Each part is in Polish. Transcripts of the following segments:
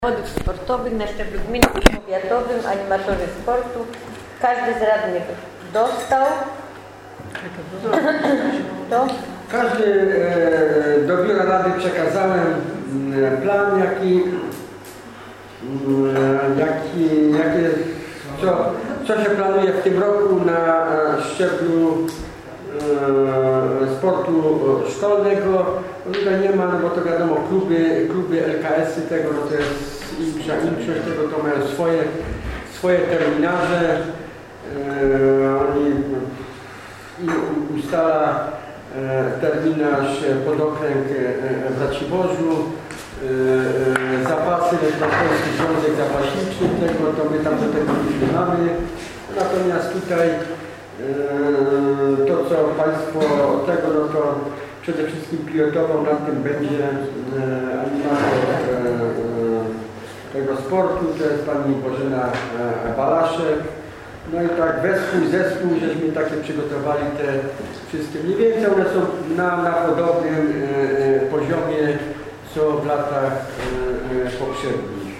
Zawodów sportowych na szczeblu gminnym i powiatowym, animatorzy sportu. Każdy z radnych dostał. To? Każdy do biura rady przekazałem plan, co się planuje w tym roku na szczeblu sportu szkolnego. Tutaj nie ma, no bo to wiadomo, kluby LKS-y tego, no to jest większość tego, to mają swoje terminarze. Oni ustala terminarz pod okręg w Raciborzu, zapasy na Polski Związek Zapaśniczy, tego to my tam do tego nie mamy. Natomiast tutaj to, co Państwo tego, no to przede wszystkim pilotował nad tym będzie animator tego sportu, to jest pani Bożena Balaszek. No i tak zespół, żeśmy takie przygotowali te wszystkie. Mniej więcej one są na podobnym poziomie, co w latach poprzednich.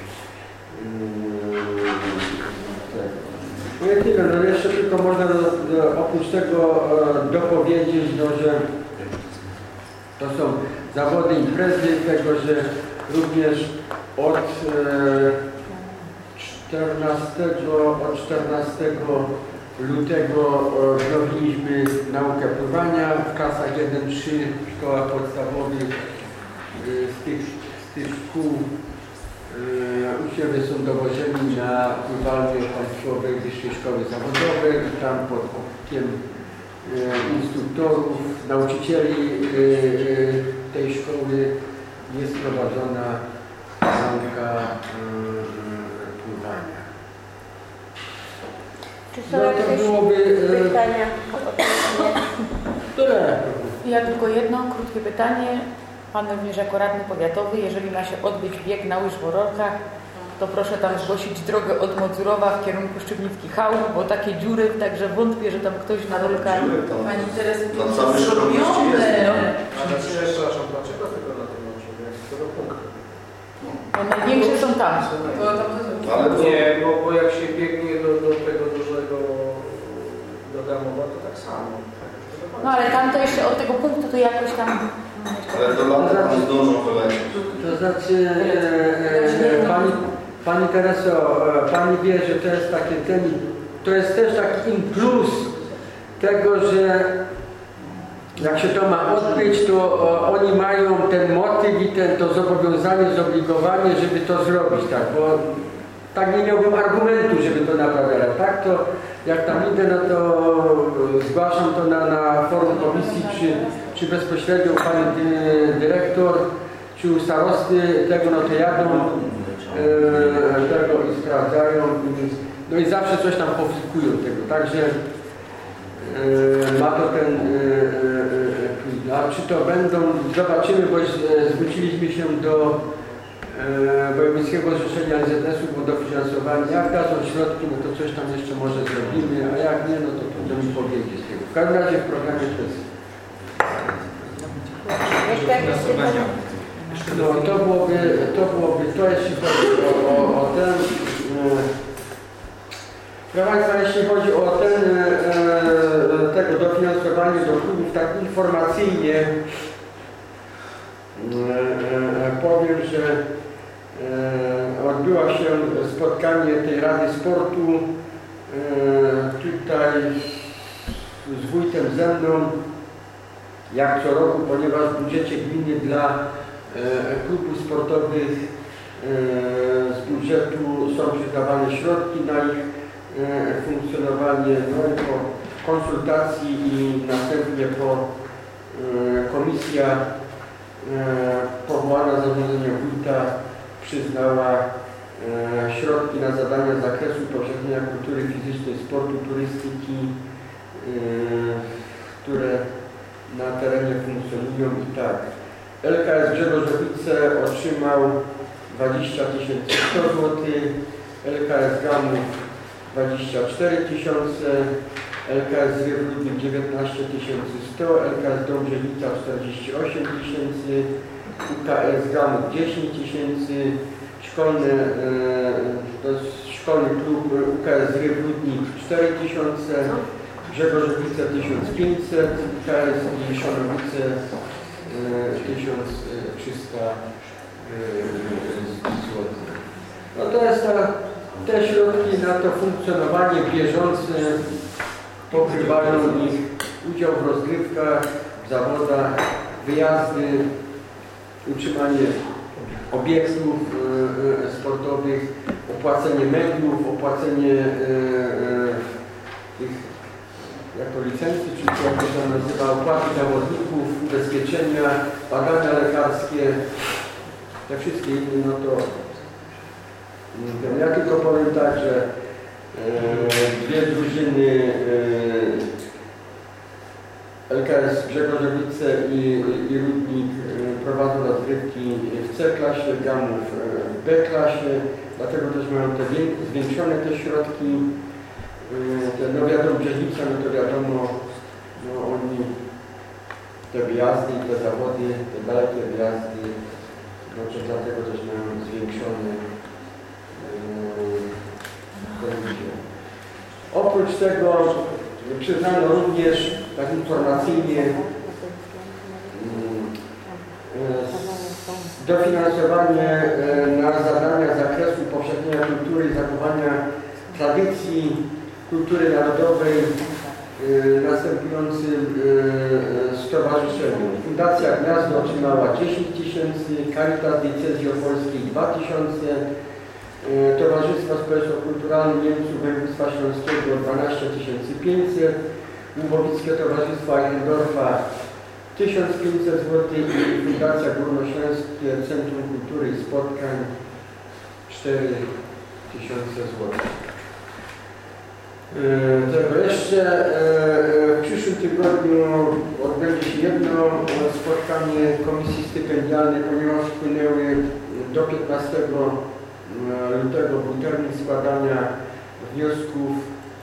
No jeszcze tylko można oprócz tego dopowiedzieć, no, że to są zawody, imprezy, tego, że również od 14 lutego wznowiliśmy naukę pływania w klasach 1-3 w szkołach podstawowych. Z tych szkół uczniowie są dowożeni na pływalnię Państwowej Wyższej Szkoły Zawodowej i tam pod okiem instruktorów, nauczycieli tej szkoły jest prowadzona nauka pływania. Czy są jakieś pytania? Tyle. Ja tylko jedno krótkie pytanie. Pan również jako radny powiatowy, jeżeli ma się odbyć bieg na łyżworolkach, to proszę tam zgłosić drogę od Mocurowa w kierunku Szczypnicki-Hał, bo takie dziury, także wątpię, że tam ktoś na rolkach... Pani Teresy, to jest zrobione. Przepraszam, dlaczego tego na tym marszrucie? Z tego punktu? Największe są tam. Ale nie, bo jak się biegnie do tego dużego do Damowa, to tak samo. No ale tam to jeszcze od tego punktu to jakoś tam... Ale to lata tam zdążą wylecieć. To znaczy, Pani Tereso, Pani wie, że to jest to jest też taki plus tego, że jak się to ma odbyć, to oni mają ten motyw i to zobowiązanie, zobligowanie, żeby to zrobić, tak, bo tak nie miałbym argumentu, żeby to naprawdę, tak, to jak tam idę, no to zgłaszam to na forum komisji, czy bezpośrednio pani dyrektor, czy u starosty tego, no to jadą tego i sprawdzają, no i zawsze coś tam powstykują tego, także ma to ten, a czy to będą, zobaczymy, bo zwróciliśmy się do Wojewódzkiego Zrzeszenia NZS-u o dofinansowanie. Jak dadzą środki, no to coś tam jeszcze może zrobimy, a jak nie, no to trudno mi powiedzieć tego. W każdym razie w programie to jest. No to byłoby to, jeśli chodzi o ten. Proszę Państwa, jeśli chodzi o tego dofinansowanie do klubów, tak informacyjnie powiem, że odbyło się spotkanie tej Rady Sportu tutaj z wójtem ze mną, jak co roku, ponieważ w budżecie gminy dla klubów sportowych z budżetu są przyznawane środki na ich funkcjonowanie, no i po konsultacji i następnie po komisja powołana zarządzeniem wójta przyznała środki na zadania z zakresu poszerzenia kultury fizycznej, sportu, turystyki, które na terenie funkcjonują i tak. LKS Grzegorzowice otrzymał 20 100 zł, LKS Gamów 24 000, LKS Rybnik 19 100, LKS Dąbrzewica 48 000, UKS Gamów 10 000, szkolny, to jest szkolny klub UKS Rybnik 4000, Grzegorzowice 1500, UKS i Szonowice 1300 zł. No to jest te środki na to funkcjonowanie bieżące pokrywają ich udział w rozgrywkach, w zawodach, wyjazdy, utrzymanie obiektów sportowych, opłacenie mediów, opłacenie tych jako licencji, czy jak to się nazywa, opłaty zawodników, ubezpieczenia, badania lekarskie, te wszystkie inne, no to ja tylko powiem tak, że dwie drużyny LKS Grzegorzowice i Rudnik prowadzą rozgrywki w C-klasie, Gamów w B-klasie, dlatego też mają te zwiększone te środki. No wiadomo, Brzeźnica, no to wiadomo, no oni te wyjazdy i te zawody, te dalekie wyjazdy, no to dlatego też mają zwiększony ten udział. Oprócz tego przyznano również tak informacyjnie dofinansowanie na zadania z zakresu upowszechnienia kultury i zachowania tradycji kultury narodowej następującym stowarzyszeniu. Fundacja Gniazdo otrzymała 10 000, Caritas Diecezji Opolskiej 2000, Towarzystwo Społeczno-Kulturalne Niemców Województwa Śląskiego 12 500, Łubowickie Towarzystwo Eichendorfa 1500 zł i Fundacja Górnośląskie Centrum Kultury i Spotkań 4000 zł. Tego jeszcze w przyszłym tygodniu odbędzie się jedno spotkanie Komisji Stypendialnej, ponieważ wpłynęły do 15 lutego był termin składania wniosków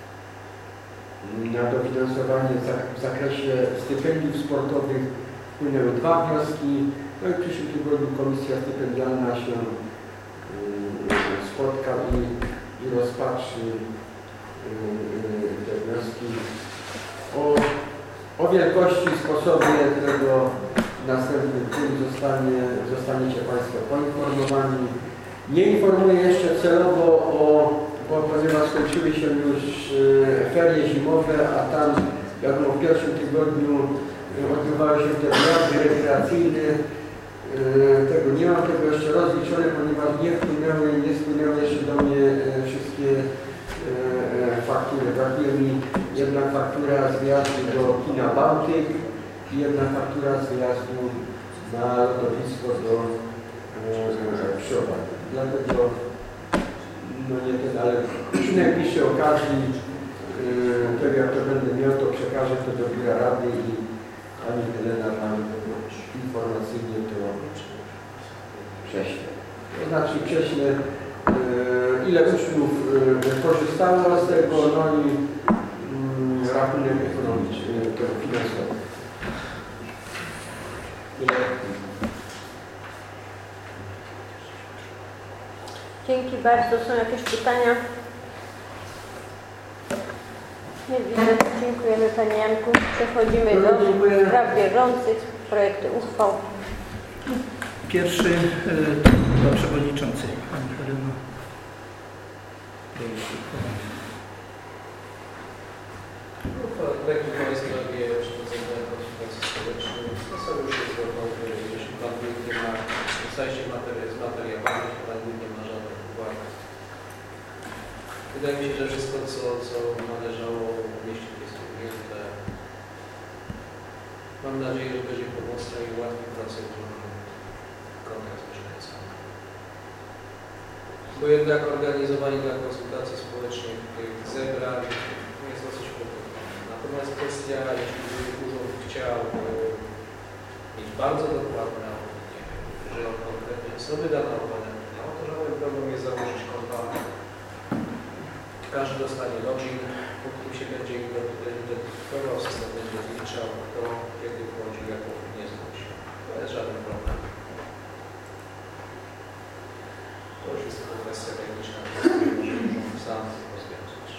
na dofinansowanie w zakresie stypendiów sportowych. Wpłynęły 2 wnioski. No i w przyszłym tygodniu Komisja Stypendialna się spotka i rozpatrzy te wnioski. O wielkości i sposobie tego następny punkt zostaniecie Państwo poinformowani. Nie informuję jeszcze celowo bo ponieważ skończyły się już ferie zimowe, a tam wiadomo w pierwszym tygodniu odbywały się te wyjazdy rekreacyjne. Tego nie mam tego jeszcze rozliczone, ponieważ nie spłynęły jeszcze do mnie wszystkie faktury. Brakuje mi jedna faktura z wyjazdu do kina Bałtyk i jedna faktura z wyjazdu na lodowisko do Przyowa. Dlatego no nie ten, ale przy najbliższej okazji tego jak to będę miał, to przekażę to do biura rady i pani Helena nam informacyjnie to prześle. To znaczy prześle ile uczniów korzystało z tego, no i rachunek ekonomiczny, to finansowy. Dzięki bardzo. Są jakieś pytania? Nie widzę. Dziękujemy Panie Janku. Przechodzimy do spraw bieżących, projekty uchwał. Pierwszy do przewodniczącej Pani Helena. Projekt uchwały w sprawie przeprowadzenia konsultacji społecznych. Są już jeśli Pan nie ma w sensie z materiałami, Pan nie ma żadnych uwag. Wydaje mi się, że wszystko, co należało umieścić jest ujęte. Mam nadzieję, że będzie pomocne i ułatwi pracę w kontakt z mieszkańcami. Bo jednak organizowanie dla konsultacji społecznych tych zebrań jest dosyć kłopotliwe. Natomiast kwestia, jeśli urząd chciał mieć bardzo dokładne opinię, że on konkretnie osoby dane oponenty, no to żaden problem jest założyć konta. Każdy dostanie login, po którym się będzie identyfikował, system będzie zliczał, kto kiedy wchodzi, jaką nie zgłosi. To jest żaden problem. To już jest kwestia techniczna, którą sam rozwiązać.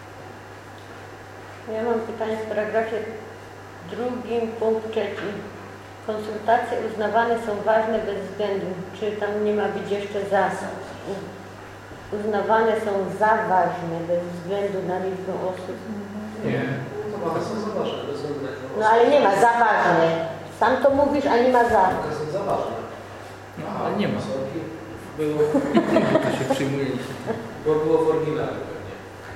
Ja mam pytanie w paragrafie 2, punkt 3. Konsultacje uznawane są ważne bez względu. Czy tam nie ma być jeszcze zasad? Uznawane są za ważne bez względu na liczbę osób. Nie, uznawane są za ważne bez względu na liczbę osób. No ale nie ma za ważne. Sam to mówisz, a nie ma za. One są za ważne. No, ale nie ma. Było, To się przyjmuje. bo było w oryginale pewnie.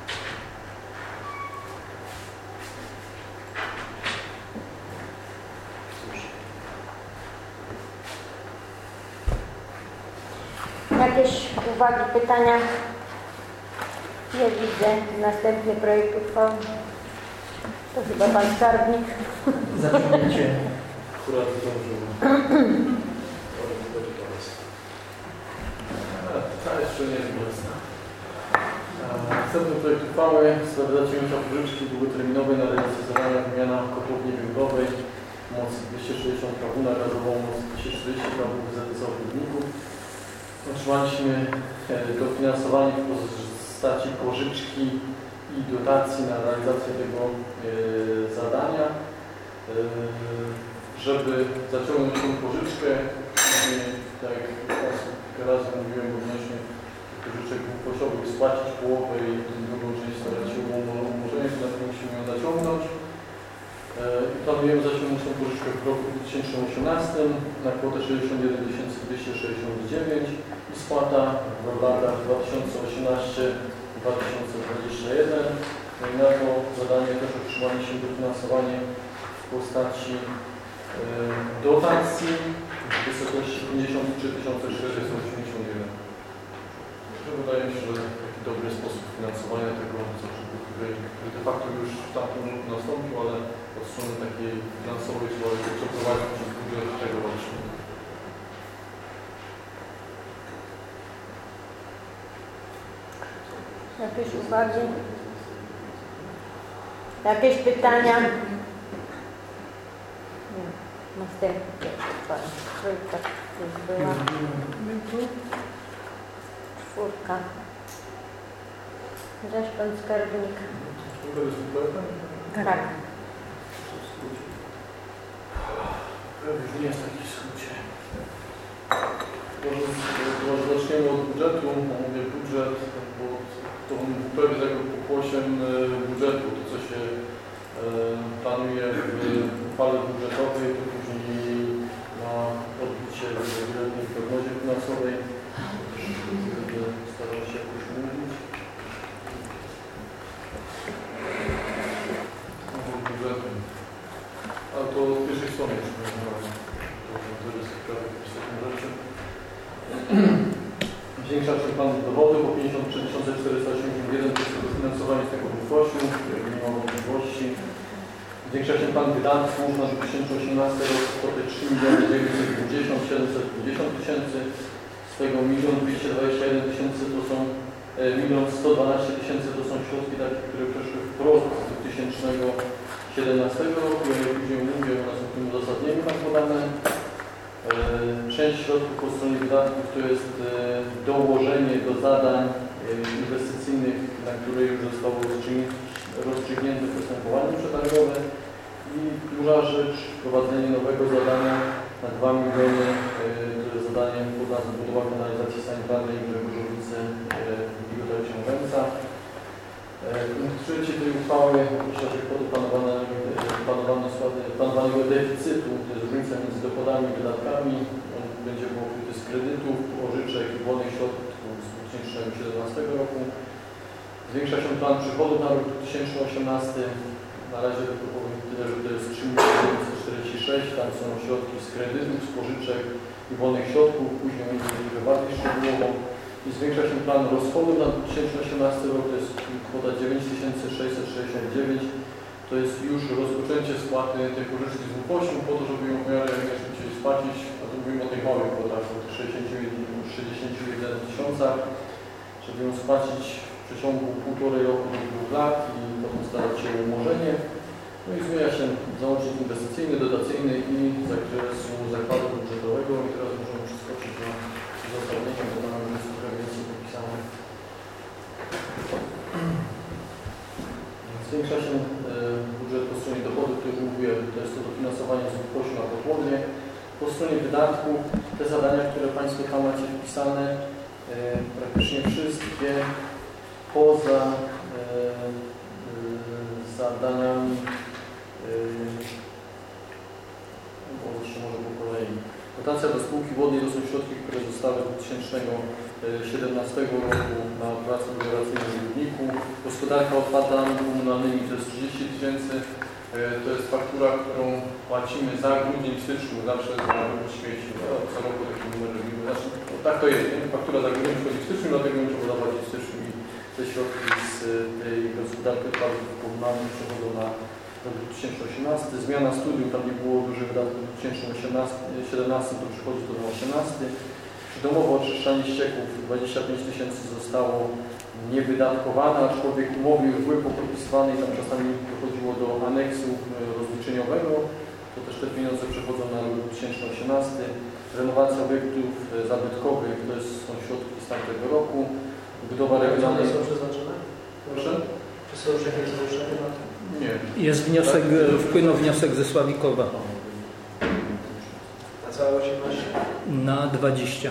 Jakieś uwagi, pytania? Nie widzę. Następny projekt uchwały. To chyba pan skarbnik. Zaczniecie. Akurat zdążyłem. Ta jeszcze nie jest mocna. Następny projekt uchwały w sprawie zaciągnięcia pożyczki długoterminowej na realizację zadania wymiana kotłowni węglowej moc 260 kW na gazową moc 240 kW w ZS Ochotników. Otrzymaliśmy dofinansowanie w postaci pożyczki i dotacji na realizację tego zadania. Żeby zaciągnąć tę pożyczkę, tak jak kilka razy mówiłem odnośnie pożyczek długościowych, spłacić połowę i drugą część starać się o umorzenie, to na to musimy ją zaciągnąć. Planujemy zaciągnąć tę pożyczkę w roku 2018 na kwotę 61 269 i spłata w latach 2018-2021. No i na to zadanie też otrzymaliśmy dofinansowanie w postaci dotacji w wysokości 53 481. Wydaje mi się, że taki dobry sposób finansowania tego, który de facto już w tamtym roku nastąpił, ale od strony takiej finansowej trzeba go przeprowadzić przez budżet tegoroczny. Jakieś uwagi? Jakieś pytania? Nie. Następny uchwała. Trójka już była. 4. Zaś pan skarbnik. Tak. Nie jest taki w skrócie. Może zaczniemy od budżetu. Mówię budżet, bo to prawie tego pokłosiem budżetu, to co się planuje w uchwale budżetowej, to później ma odbicie w wieloletniej prognozie finansowej. Staram się jakoś mówić. Budżetu. Ale to od pierwszej strony już nie znam. To jest prawie istotną rzeczy. Zwiększa się plan dowodu o 53 481 dofinansowanie z tego wypłacił, nie ma wątpliwości. Zwiększa się plan wydatków na 2018 rok kwotę 3 990 750 tysięcy. Z tego 1 221 000 to są 1 112 000 to są środki takie, które przeszły wprost z 2017 roku. Jak później mówię, one są w tym uzasadnieniu tak podane. Część środków po stronie wydatków to jest dołożenie do zadań inwestycyjnych, na które już zostało rozstrzygnięte postępowanie przetargowe. I duża rzecz, wprowadzenie nowego zadania na 2 miliony, to jest zadanie pod nazwą budowa kanalizacji sanitarnej Grzegorzowice i Gotowicza Węca. Punkt 3 tej uchwały określa się kwoty planowanego deficytu, to jest różnica między dochodami i wydatkami. On będzie pokryty z kredytów, pożyczek i wolnych środków z 2017 roku. Zwiększa się plan przychodów na rok 2018. Na razie tylko powiem tyle, że to jest 3 946, tam są środki z kredytów, z pożyczek i wolnych środków, później będzie bardziej szczegółowo. I zwiększa się plan rozchodów na 2018 rok, to jest kwota 9669. To jest już rozpoczęcie spłaty tej pożyczki z WPOŚ-u po to, żeby ją w miarę jak najszybciej spłacić, a to mówimy o tych małych kwotach, o tych 61 tysiącach, żeby ją spłacić w przeciągu 1,5 roku do 2 lat i potem starać się o umorzenie. No i zmienia się załącznik inwestycyjny, dotacyjny i zakresu zakładu budżetowego. I teraz możemy przeskoczyć do uzasadnieniem, bo mamy jest trochę więcej napisane. Zwiększa się budżet po stronie dochodów, to już mówiłem, to jest to dofinansowanie z kosztu na pokładnie. Po stronie wydatków, te zadania, które Państwo tam macie wpisane, praktycznie wszystkie poza zadaniami, jeszcze może po kolei. Dotacja do spółki wodnej to są środki, które zostały z 2017 roku na pracę melioracyjną w Rybniku. Gospodarka odpadami komunalnymi to jest 30 000. To jest faktura, którą płacimy za grudzień, w styczniu, zawsze za śmieci. Co roku taki numer robimy. Znaczy, no, tak to jest, nie? Faktura za grudzień wchodzi w styczniu, dlatego nie trzeba zapłacić w styczniu i te środki z tej gospodarki odpadów komunalnych przechodzą na rok 2018. Zmiana studium, tam nie było dużych wydatków w 2017, to przychodzi to na 2018. Domowe oczyszczanie ścieków 25 000 zostało niewydatkowane, aczkolwiek umowy już były podpisywane i tam czasami dochodziło do aneksu rozliczeniowego. To też te pieniądze przechodzą na rok 2018. Renowacja obiektów zabytkowych to są środki z tamtego roku. Budowa regionalnej. Są przeznaczone? Proszę? Czy są już jakieś zgłoszenia na to? Nie. Jest wniosek, wpłynął wniosek ze Sławikowa Na całe 18? na 20.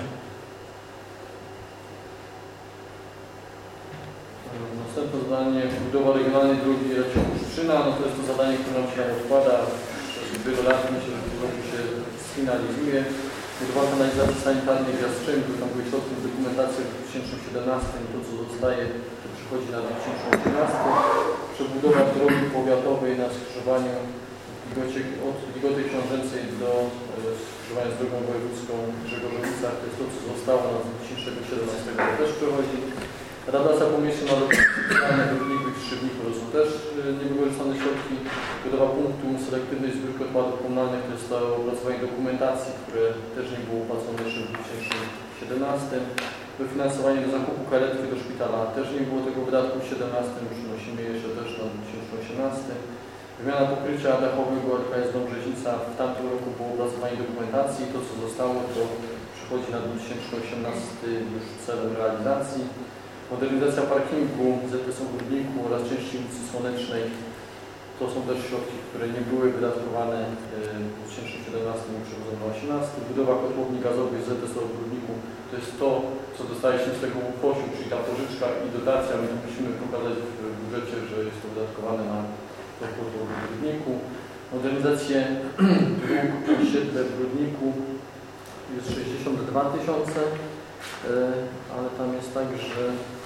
Następne zadanie, budowa regionalnej drogi Raciąg-Ustrzyna, no to jest to zadanie, które nam się odkłada przez wiele lat, myślę, że w tym roku się sfinalizuje. Budowa kanalizacji sanitarnej w Jastrzębiu, tam były środki z dokumentacją w 2017, to co zostaje, to przychodzi na 2018. Przebudowa drogi powiatowej na skrzyżowaniu od Ligoty Książęcej do skrzyżowania z drogą wojewódzką w Grzegorzowica, to jest to co zostało na 2017 roku też przechodzi. Adaptacja pomniejsza na lokalne w Rybniku i w Szybniku, to są też niewykorzystane środki. Budowa punktu selektywnej zbiórki odpadów komunalnych, to jest to opracowanie dokumentacji, które też nie było opłacone jeszcze w 2017. Dofinansowanie do zakupu karetki do szpitala, też nie było tego wydatku w 2017, przynosimy jeszcze też na 2018. Wymiana pokrycia dachowego LKS Dąbrzeźnica, w tamtym roku było opracowanie dokumentacji, to co zostało to przychodzi na 2018 już celem realizacji. Modernizacja parkingu ZPS-u w Rybniku oraz części ulicy Słonecznej. To są też środki, które nie były wydatkowane w 2017 przechodzą na 2018. Budowa kotłowni gazowej z ZPS-u w Rybniku to jest to, co dostaliśmy z tego UPOŚ-u, czyli ta pożyczka i dotacja. My musimy pokazać w budżecie, że jest to wydatkowane na tą kotłownię w Rybniku. Modernizację dróg po osiedle w Rybniku jest 62 000. Ale tam jest tak, że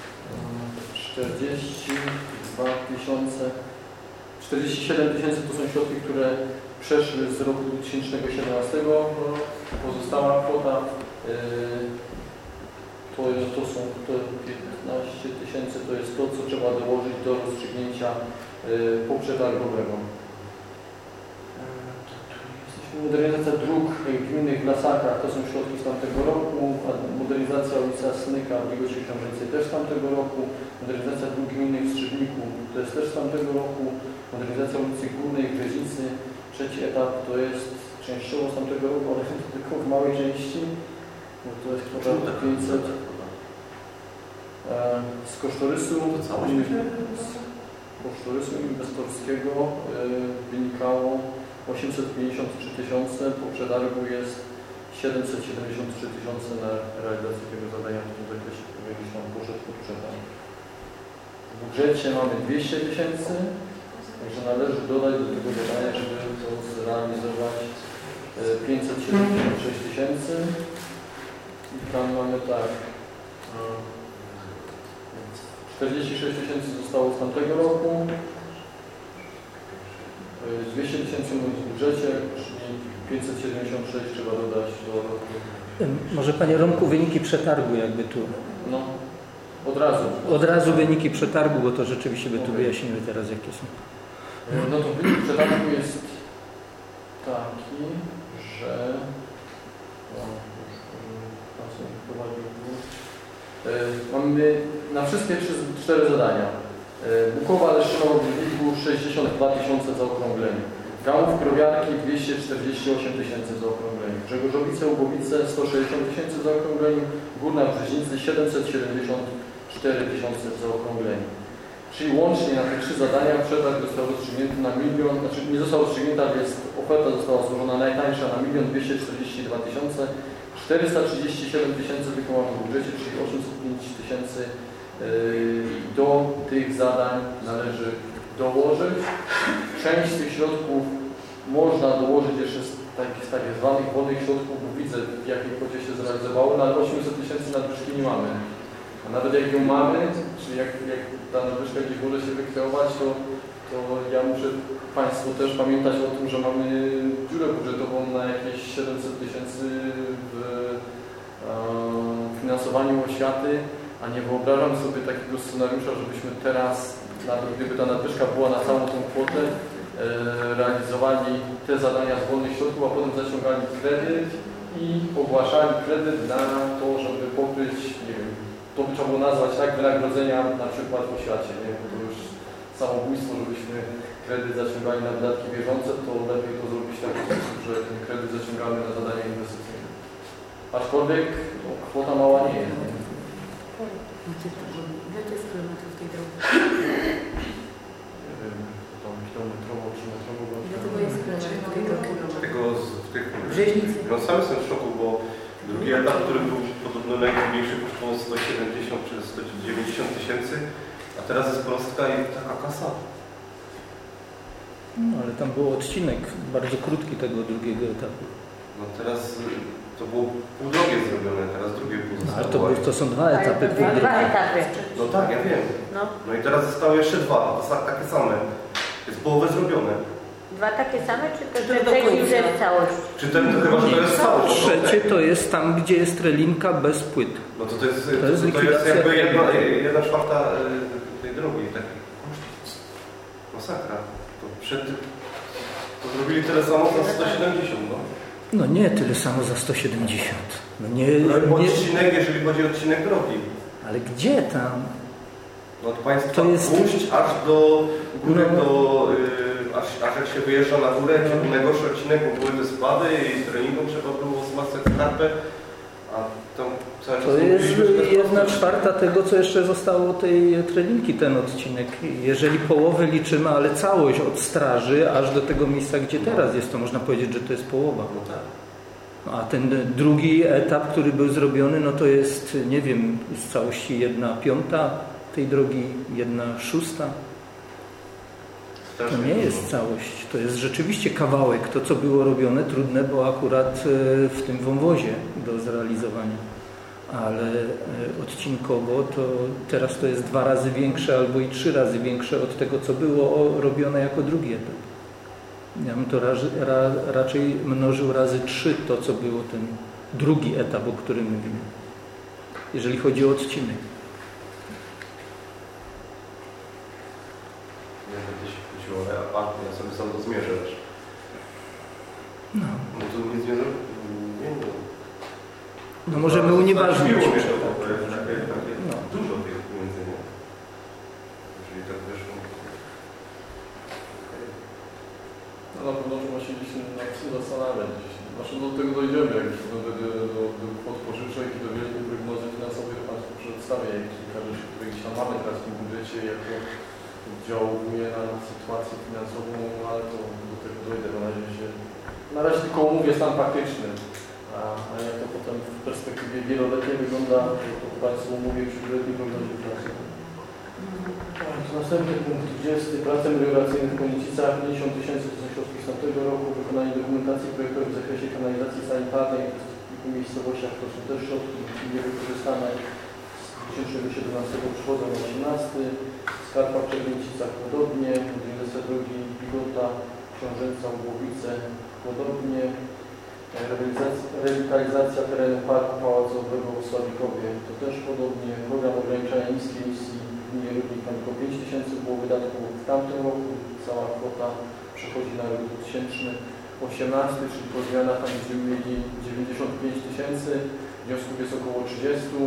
47 000 to są środki, które przeszły z roku 2017. Pozostała kwota to 15 000 to jest to, co trzeba dołożyć do rozstrzygnięcia poprzetargowego. Modernizacja dróg gminnych w Lasakach to są środki z tamtego roku, modernizacja ulicy Smyka w Ligocie Książęcej też z tamtego roku, modernizacja dróg gminnych w Strzybniku to jest też z tamtego roku, modernizacja ulicy Górnej w Brzezicy, trzeci etap to jest częściowo z tamtego roku, ale tylko w małej części, bo to jest kwota 500. Z kosztorysu inwestorskiego wynikało 853 000, po przetargu jest 773 000 na realizację tego zadania w tym zakresie, który już nam poszedł pod przetarg. W budżecie mamy 200 000, także należy dodać do tego zadania, żeby to zrealizować 576 000 i tam mamy tak 46 000 zostało z tamtego roku, 200 000 w budżecie, czyli 576 trzeba dodać do roku. Może Panie Romku wyniki przetargu jakby tu. No, od razu. Od razu wyniki przetargu, bo to rzeczywiście by tu wyjaśnimy teraz jakie są. No to wynik przetargu jest taki, że mamy na wszystkie 4 zadania. Bukowa, Leszczynowa w Rybniku 62 000 zaokrąglenie. Gałów Krowiarki 248 tysięcy w zaokrągleniu. Grzegorzowice, Łubowice 160 tysięcy w zaokrągleniu. Górna Brzeźnicy 774 tysiące w zaokrągleniu. Czyli łącznie na te 3 zadania przetarg został rozstrzygnięty na 1 000 000, znaczy nie został rozstrzygnięty, ale oferta została złożona najtańsza na 1 242 437 tysięcy wykonano w budżecie, czyli 805 tysięcy. Do tych zadań należy dołożyć. Część z tych środków można dołożyć jeszcze z tak zwanych wolnych środków, bo widzę, w jakiej kwocie się zrealizowało, no ale 800 tysięcy nadwyżki nie mamy. A nawet jak ją mamy, czyli jak ta nadwyżka gdzieś może się wykreować, to ja muszę Państwu też pamiętać o tym, że mamy dziurę budżetową na jakieś 700 tysięcy w finansowaniu oświaty, a nie wyobrażam sobie takiego scenariusza, żebyśmy teraz, nawet gdyby ta nadwyżka była na całą tą kwotę, realizowali te zadania z wolnych środków, a potem zaciągali kredyt i ogłaszali kredyt na to, żeby pokryć, nie wiem, to by trzeba było nazwać tak, wynagrodzenia na przykład w oświacie, nie? Bo to już samobójstwo, żebyśmy kredyt zaciągali na wydatki bieżące, to lepiej to zrobić w taki sposób, że ten kredyt zaciągamy na zadania inwestycyjne. Aczkolwiek no, kwota mała nie jest. Nie? Ile to jest kilometrów tej drogi? Nie wiem, tam kilometrowo czy metrowo. Ile to jest kilometrów tej drogi? Tego w tych Brzeźnicy. No sam jestem w szoku, bo drugi etap, który był podobno najmniejszy, kosztował 170 czy 190 tysięcy, a teraz jest prostka i taka kasa. No, ale tam był odcinek bardzo krótki tego drugiego etapu. No teraz to było pół drogie zrobione, teraz drugie pół Ale zostało. to są 2 etapy. Dwa etapy. No tak, ja wiem. No i teraz zostały jeszcze 2, takie same. Jest połowę zrobione. 2 takie same, czy to trzeci już jest całość? Czy ten to chyba, że to jest całość? Trzecie to jest tam, gdzie jest relinka bez płyt. No to jest likwidacja jakby 1/4 tej drogi. Masakra. To zrobili tyle samo za 170, no. No nie tyle samo za 170. No nie, Odcinek, jeżeli chodzi o odcinek drogi. Ale gdzie tam? No od państwa To jest... pójść aż do góry, aż jak się wyjeżdża na górę, to był najgorszy odcinek, bo były te spady i z treningą trzeba było zmacać skarpę, a tam cały czas To jest mówiliśmy, 1/4 tego, co jeszcze zostało tej treningi, ten odcinek. Jeżeli połowę liczymy, ale całość od straży aż do tego miejsca, gdzie teraz jest, to można powiedzieć, że to jest połowa. No tak. A ten drugi etap, który był zrobiony, no to jest, nie wiem, z całości 1/5 tej drogi, 1/6. To nie jest całość, to jest rzeczywiście kawałek. To, co było robione, trudne, bo akurat w tym wąwozie do zrealizowania. Ale odcinkowo to teraz to jest 2 razy większe albo i 3 razy większe od tego, co było robione jako drugi etap. Ja bym to raczej mnożył razy 3 to, co było ten drugi etap, o którym mówimy. Jeżeli chodzi o odcinek. Nie będę się kłócił, ale ja sobie sam to zmierzę też. No. No to nic nie zrobię. No możemy unieważnić. No. Dużo tych pieniędzy, nie? Jeżeli tak wyszło. No na pewno musieliśmy nad tym zastanawiać. Znaczy do tego dojdziemy, jak już do kwot pożyczek i do wielkiej prognozy finansowej Państwu przedstawię kilka rzeczy, które gdzieś tam mamy teraz w tym budżecie, jako oddziałuje na sytuację finansową, ale to do tego dojdę. Na razie tylko omówię stan faktyczny, a jak to potem w perspektywie wieloletniej wygląda, to Państwu omówię przy wieloletniej prognozie finansowej. Następny punkt 20. Prace melioracyjne w Konicicach 50 tysięcy to są środki z tamtego roku. Wykonanie dokumentacji projektowej w zakresie kanalizacji sanitarnej w kilku miejscowościach to są też środki niewykorzystane z 2017 przychodzą na 18. Skarpa w Czerwińcicach podobnie, modernizacja drogi Bigota, Książęca, Głowice podobnie. Rewitalizacja terenu Parku Pałacowego w Sławikowie to też podobnie. Program ograniczania niskiej emisji w gminie Rybnik, tam tylko 5 tysięcy było wydatków w tamtym roku. Cała kwota przechodzi na rok 2018, czyli po zmianach tam będziemy mieli 95 tysięcy, wniosków jest około 30.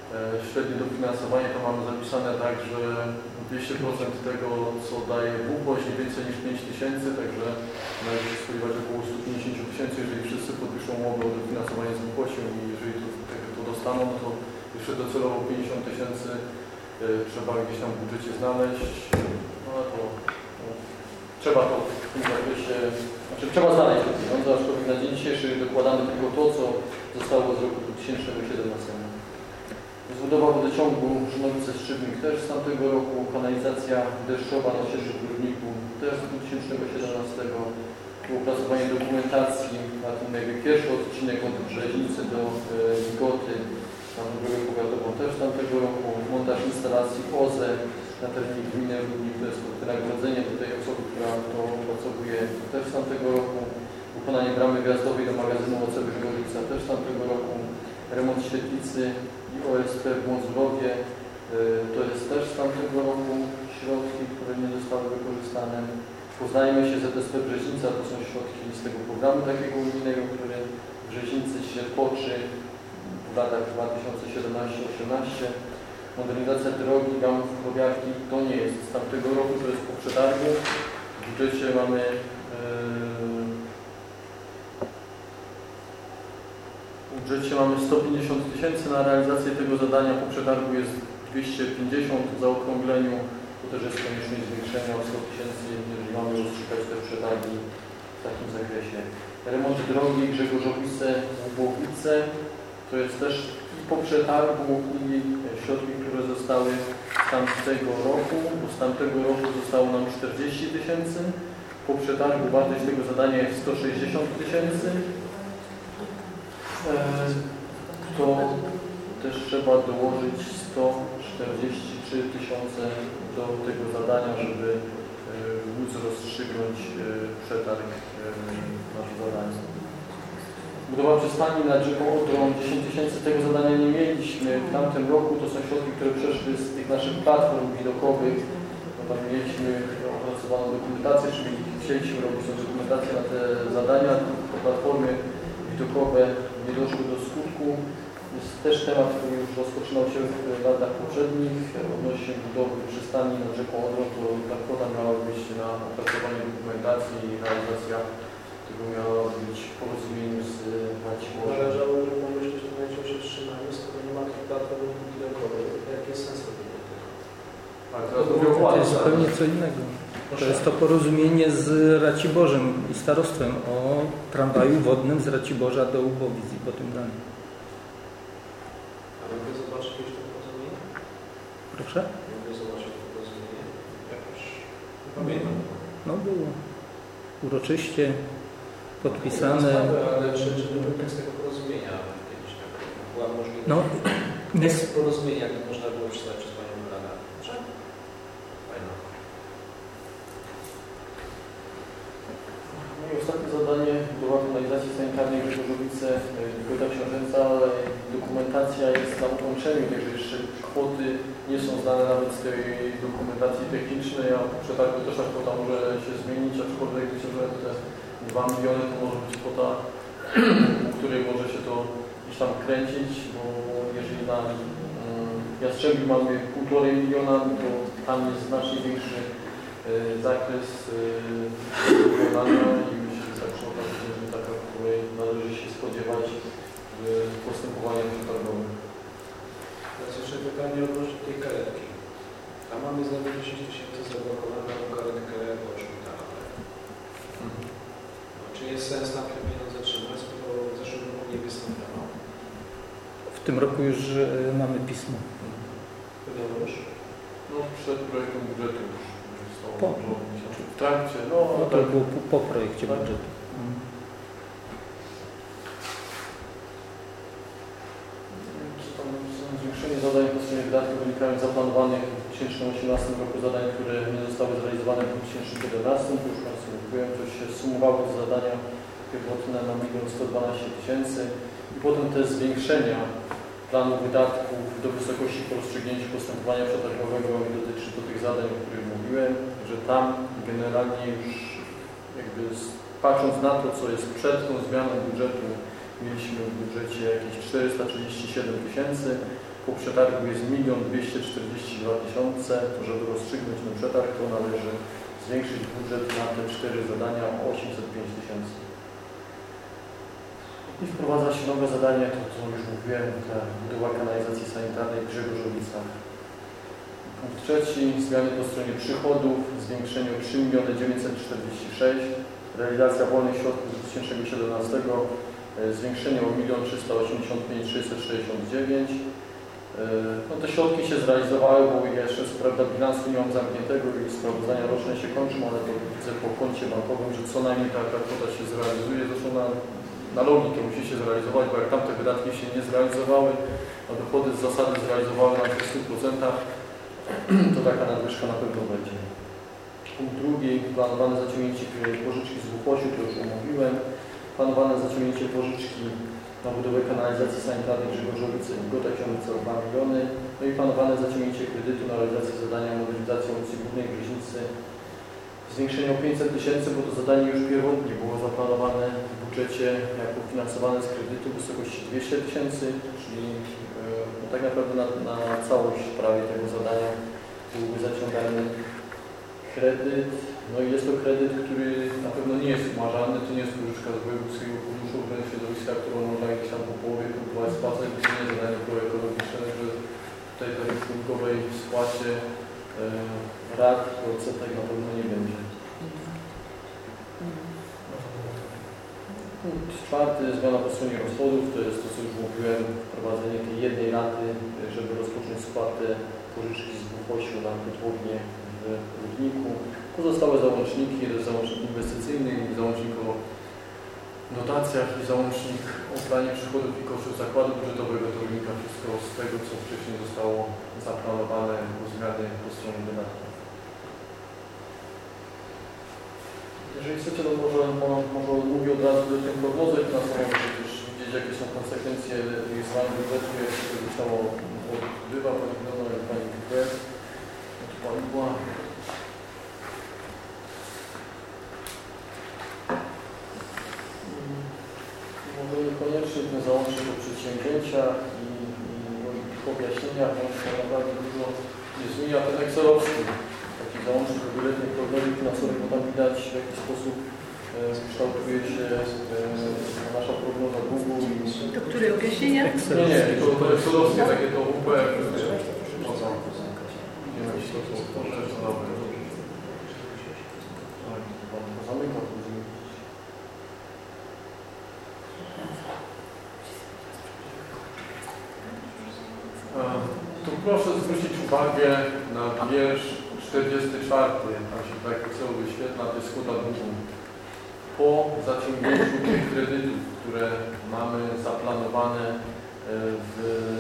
Średnie dofinansowanie to mamy zapisane tak, że 200% tego, co daje WPOŚ, nie więcej niż 5 000, także należy się spodziewać około 150 000, jeżeli wszyscy podpiszą umowę o dofinansowanie z WPOŚ-em i jeżeli to dostaną, no to jeszcze docelowo 50 000 trzeba gdzieś tam w budżecie znaleźć. No to trzeba to w tym zakresie, znaczy trzeba znaleźć te pieniądze, aczkolwiek na dzień dzisiejszy dokładamy tylko to, co zostało z roku 2017. Zbudowa wodociągu Żynowice-Strzybnik też z tamtego roku, kanalizacja deszczowa na ścieżce w Górniku też z 2017, opracowanie dokumentacji na tym jakby pierwszy odcinek od Brzeźnicy do Wigoty, na drogę powiatową też z tamtego roku, montaż instalacji OZE na terenie gminy Rudnik, to jest wynagrodzenie do tej osoby, która to opracowuje też z tamtego roku, wykonanie bramy wjazdowej do magazynu Ocewy Żynowica też z tamtego roku, remont świetlicy i OSP w Mozurowie, to jest też z tamtego roku środki, które nie zostały wykorzystane. Poznajmy się ZSP Brzeźnica, to są środki z tego programu takiego unijnego, który w Brzeźnicy się toczy w latach 2017-2018. Modernizacja drogi Gamów-Krowiarki to nie jest z tamtego roku, to jest po przetargu. W budżecie mamy w budżecie mamy 150 000 na realizację tego zadania, po przetargu jest 250 w zaokrągleniu, to też jest konieczność zwiększenia o 100 000, jeżeli mamy rozstrzygać te przetargi w takim zakresie. Remont drogi Grzegorzowice-Łubowice, to jest też i po przetargu i środki, które zostały z tamtego roku, bo z tamtego roku zostało nam 40 000, po przetargu wartość tego zadania jest 160 000. To też trzeba dołożyć 143 000 do tego zadania, żeby móc rozstrzygnąć przetarg na to zadanie. Budowa przystani nad rzeką Odrą, 10 000 tego zadania nie mieliśmy w tamtym roku, to są środki, które przeszły z tych naszych platform widokowych. No tam mieliśmy opracowaną dokumentację, czyli chcieliśmy robić tą dokumentację na te zadania, to platformy widokowe nie doszły do skutku. Jest też temat, który już rozpoczynał się w latach poprzednich odnośnie budowy przystani nad rzeką Odrą, to ta kwota miała być na opracowanie dokumentacji i realizacja tego miała być w porozumieniu z Raciborzem. Należało, że pomyśleć, że najczęściej się wstrzymamy, skoro nie ma tych platform widokowych, jaki jest sens tego? Ale teraz mówię o To jest zupełnie co innego. To jest to porozumienie z Raciborzem i starostwem o tramwaju wodnym z Raciborza do Łubowic i po tym dalej. A mogę zobaczyć jakieś to porozumienie? Proszę? Mogę zobaczyć to porozumienie? Jakoś nie pamiętam. No było uroczyście podpisane. Ale czy był tekst tego porozumienia kiedyś tak była możliwość? No, nie, Tekst porozumienia, jak można było przeczytać przez Panią Radę. Fajne. No i ostatnie zadanie, budowa kanalizacji sanitarnej Grzegorzowice, Gota Książęca, ale dokumentacja jest na ukończeniu, także jeszcze kwoty nie są znane nawet z tej dokumentacji technicznej, a po przetargu też ta kwota może się zmienić, aczkolwiek myślę, że te 2 miliony to może być kwota, u której może się to gdzieś tam kręcić, bo jeżeli na Jastrzębiu mamy 1,5 miliona, to tam jest znacznie większy zakres wykonania i myślę, że tak przy okazji będzie taka, w której należy się spodziewać postępowania przetargowym. Teraz jeszcze pytanie odnośnie tej karetki. Tam mamy znowu 10 000 zablokowane na karetkę do szpitala. No, czy jest sens tam te pieniądze trzymać, bo w zeszłym roku nie wystąpiono? w tym roku już mamy pismo. Wiadomo już? No przed projektem budżetu już zostało. Po. W trakcie, no To tak. było po projekcie Tak. budżetu. Zwiększenie zadań po stronie wydatków wynikają z zaplanowanych w 2018 roku zadań, które nie zostały zrealizowane w 2017. To już Państwu mówiłem, to się sumowało te zadania pierwotne na 1 112 000 i potem te zwiększenia planu wydatków do wysokości po rozstrzygnięciu postępowania przetargowego i dotyczy to tych zadań, o których mówiłem, że tam generalnie już jakby patrząc na to, co jest przed tą zmianą budżetu, mieliśmy w budżecie jakieś 437 000. Po przetargu jest 1 242 000. Żeby rozstrzygnąć ten przetarg, to należy zwiększyć budżet na te 4 zadania o 805 000. I wprowadza się nowe zadanie, to co już mówiłem, budowa kanalizacji sanitarnej w Grzegorzowicach. Punkt trzeci, zmiany po stronie przychodów, zwiększenie o 3 946 000, realizacja wolnych środków z 2017, zwiększenie o 1 385 669 000. No te środki się zrealizowały, bo ja jeszcze co prawda bilansu nie mam zamkniętego i sprawozdania roczne się kończą, ale to widzę po koncie bankowym, że co najmniej taka kwota się zrealizuje. Zresztą na logikę musi się zrealizować, bo jak tamte wydatki się nie zrealizowały, a dochody z zasady zrealizowały na 100%, to taka nadwyżka na pewno będzie. Punkt drugi, planowane zaciągnięcie pożyczki z WPOŚ-u, to już omówiłem. Planowane zaciągnięcie pożyczki na budowę kanalizacji sanitarnej Grzegorzowice i Gota Książnice o 2 miliony. No i planowane zaciągnięcie kredytu na realizację zadania modernizacji ulicy Głównej w Brzeźnicy. Zwiększenie o 500 000, bo to zadanie już pierwotnie było zaplanowane w budżecie jako finansowane z kredytu w wysokości 200 000, czyli no tak naprawdę na całość prawie tego zadania byłby zaciągany kredyt. No i jest to kredyt, który na pewno nie jest umarzalny, to nie jest pożyczka z Wojewódzkiego Funduszu Ochrony Środowiska, którą można gdzieś tam po połowie próbować spłacać, to nie jest zadanie proekologiczne, że tutaj tej skutkowej spłacie rat i odsetek na pewno nie będzie. Punkt czwarty, zmiana po stronie rozchodów, to jest to, co już mówiłem, wprowadzenie tej jednej raty, żeby rozpocząć spłatę pożyczki z WPOŚ-u na kotłownię w Rudniku. Pozostałe załączniki, to jest załącznik inwestycyjny, załącznik o dotacjach i załącznik o planie przychodów i kosztów zakładu budżetowego, to wynika wszystko z tego, co wcześniej zostało zaplanowane o zmiany po stronie wydatków. Jeżeli chcecie, to może mówię od razu do tej prognozy finansową, żeby też widzieć, jakie są konsekwencje tych zmian budżetu, jak się to zostało odbywa, Pani Gdona, jak Pani Wiktor. To Pani była. Może niekoniecznie ten załącznik o przedsięwzięciach i o ich objaśnieniach, bo to naprawdę dużo nie zmienia ten Excelowski. Taki załącznik o wieloletniej prognozie finansowej, bo tam widać, w jaki sposób kształtuje się nasza prognoza długu. To które objaśnienia? Nie, to Excelowskie, takie to UPF. Zamykam później. Tu proszę zwrócić uwagę na wiersz 44, tam się tak celu wyświetla, to jest kwota długu. Po zaciągnięciu tych kredytów, które mamy zaplanowane w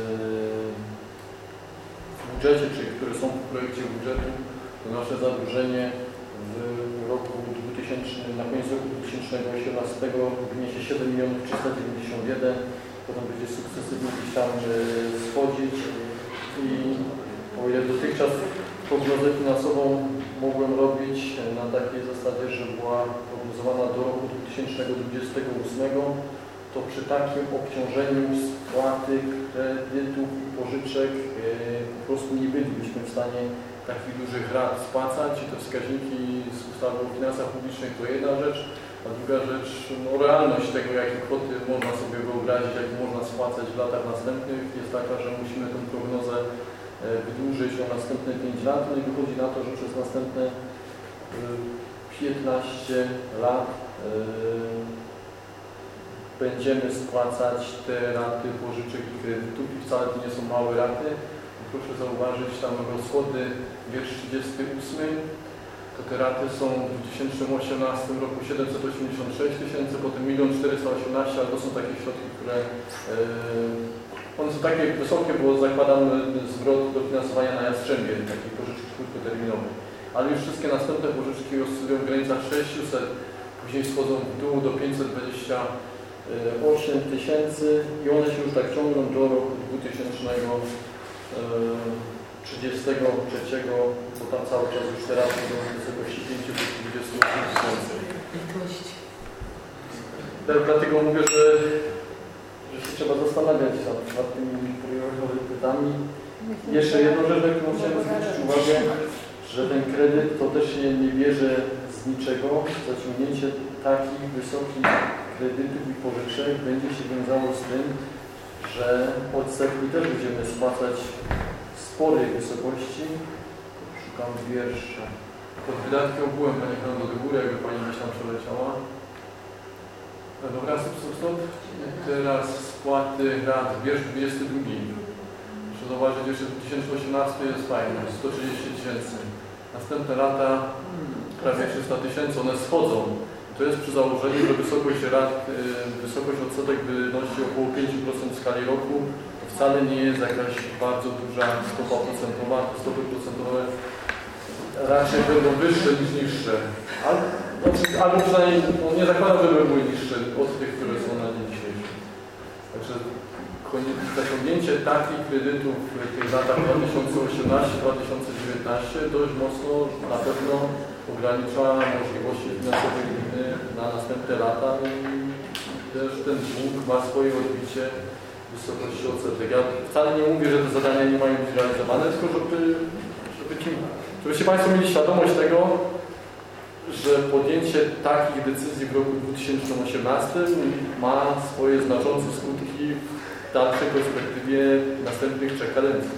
budżecie, czyli które są w projekcie budżetu, to nasze zadłużenie w roku 2000, na koniec roku 2018 wyniesie 7 391 000. Potem będzie sukcesywnie gdzieś tam schodzić i o ile dotychczas prognozę finansową mogłem robić na takiej zasadzie, że była prognozowana do roku 2028, to przy takim obciążeniu spłaty kredytów i pożyczek po prostu nie bylibyśmy w stanie takich dużych rat spłacać. I te wskaźniki z ustawy o finansach publicznych to jedna rzecz, a druga rzecz, no realność tego, jakie kwoty można sobie wyobrazić, jak można spłacać w latach następnych, jest taka, że musimy tę prognozę wydłużyć o następne 5 lat. No i wychodzi na to, że przez następne 15 lat będziemy spłacać te raty pożyczek i kredytów i wcale to nie są małe raty. Proszę zauważyć, tam rozchody wiersz 38, to te raty są w 2018 roku 786 000, potem 1 418 000, ale to są takie środki, które one są takie wysokie, bo zakładam zwrot dofinansowania na Jastrzębie, takiej pożyczki krótkoterminowej. Ale już wszystkie następne pożyczki oscylują w granicach 600, później schodzą w dół do 528 000 i one się już tak ciągną do roku 2033, bo tam cały czas już teraz do wysokości 528 000. Dlatego mówię, że że się trzeba zastanawiać nad tymi priorytetami. Jeszcze jedną rzecz, na którą chciałem zwrócić uwagę, że ten kredyt to też się nie bierze z niczego. Zaciągnięcie takich wysokich kredytów i pożyczek będzie się wiązało z tym, że odsetki też będziemy spłacać w sporej wysokości. Szukam wiersze. Pod wydatki ogółem, Pani Hano, do góry, jakby Pani gdzieś tam przeleciała. Dobra, stop. Teraz spłaty rat, wiersz 22. Muszę zauważyć, że jeszcze 2018 jest fajny, 130 tysięcy. Następne lata prawie 300 tysięcy, one schodzą. To jest przy założeniu, że wysokość rat, wysokość odsetek wynosi około 5% w skali roku. To wcale nie jest jakaś bardzo duża stopa procentowa. Stopy procentowe raczej będą wyższe niż niższe. Albo przynajmniej nie zakładam, że były niższe od tych, które są na dzień dzisiejszy. Także zaciągnięcie takich kredytów w tych latach 2018-2019 dość mocno na pewno ogranicza możliwości finansowe gminy na następne lata i też ten dług ma swoje odbicie w wysokości odsetek. Ja wcale nie mówię, że te zadania nie mają być realizowane, tylko żebyście Państwo mieli świadomość tego, że podjęcie takich decyzji w roku 2018 ma swoje znaczące skutki w dalszej perspektywie następnych 3 kadencji.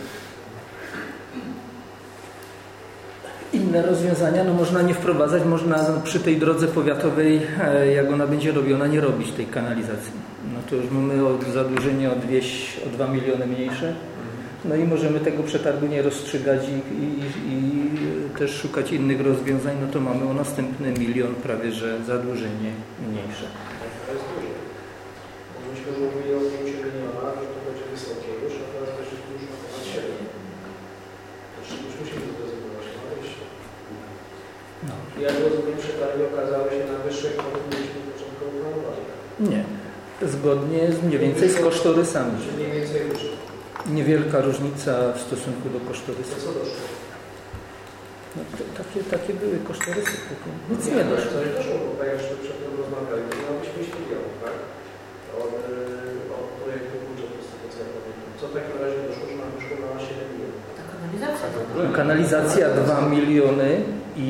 Inne rozwiązania można nie wprowadzać, można przy tej drodze powiatowej, jak ona będzie robiona, nie robić tej kanalizacji. No to już mamy zadłużenie o 2 miliony mniejsze. No i możemy tego przetargu nie rozstrzygać i też szukać innych rozwiązań, no to mamy o następny milion prawie, że zadłużenie mniejsze. To jest duże. Myśmy mówili o 5 milionach, że to będzie wysokie już, a teraz też jest już na ponad 7. Znaczy już musimy to zrezygnować na wyjście. No. Jak rozumiem, przetargi okazały się na wyższe kwoty niż początkowo planowali. Nie. Zgodnie mniej więcej z kosztorysami. Czy mniej więcej wyższe. Niewielka różnica w stosunku do kosztorysów. Co doszło? No, takie były kosztorysy. Nic nie doszło. Coś doszło, bo tak jak przed tym rozmawiali, to miał być 5 milionów, tak? Od projektu budżetu instytucjonalnego. Co w takim razie doszło, że nam wyszło na 7 milionów? Ta kanalizacja. Kanalizacja 2 miliony i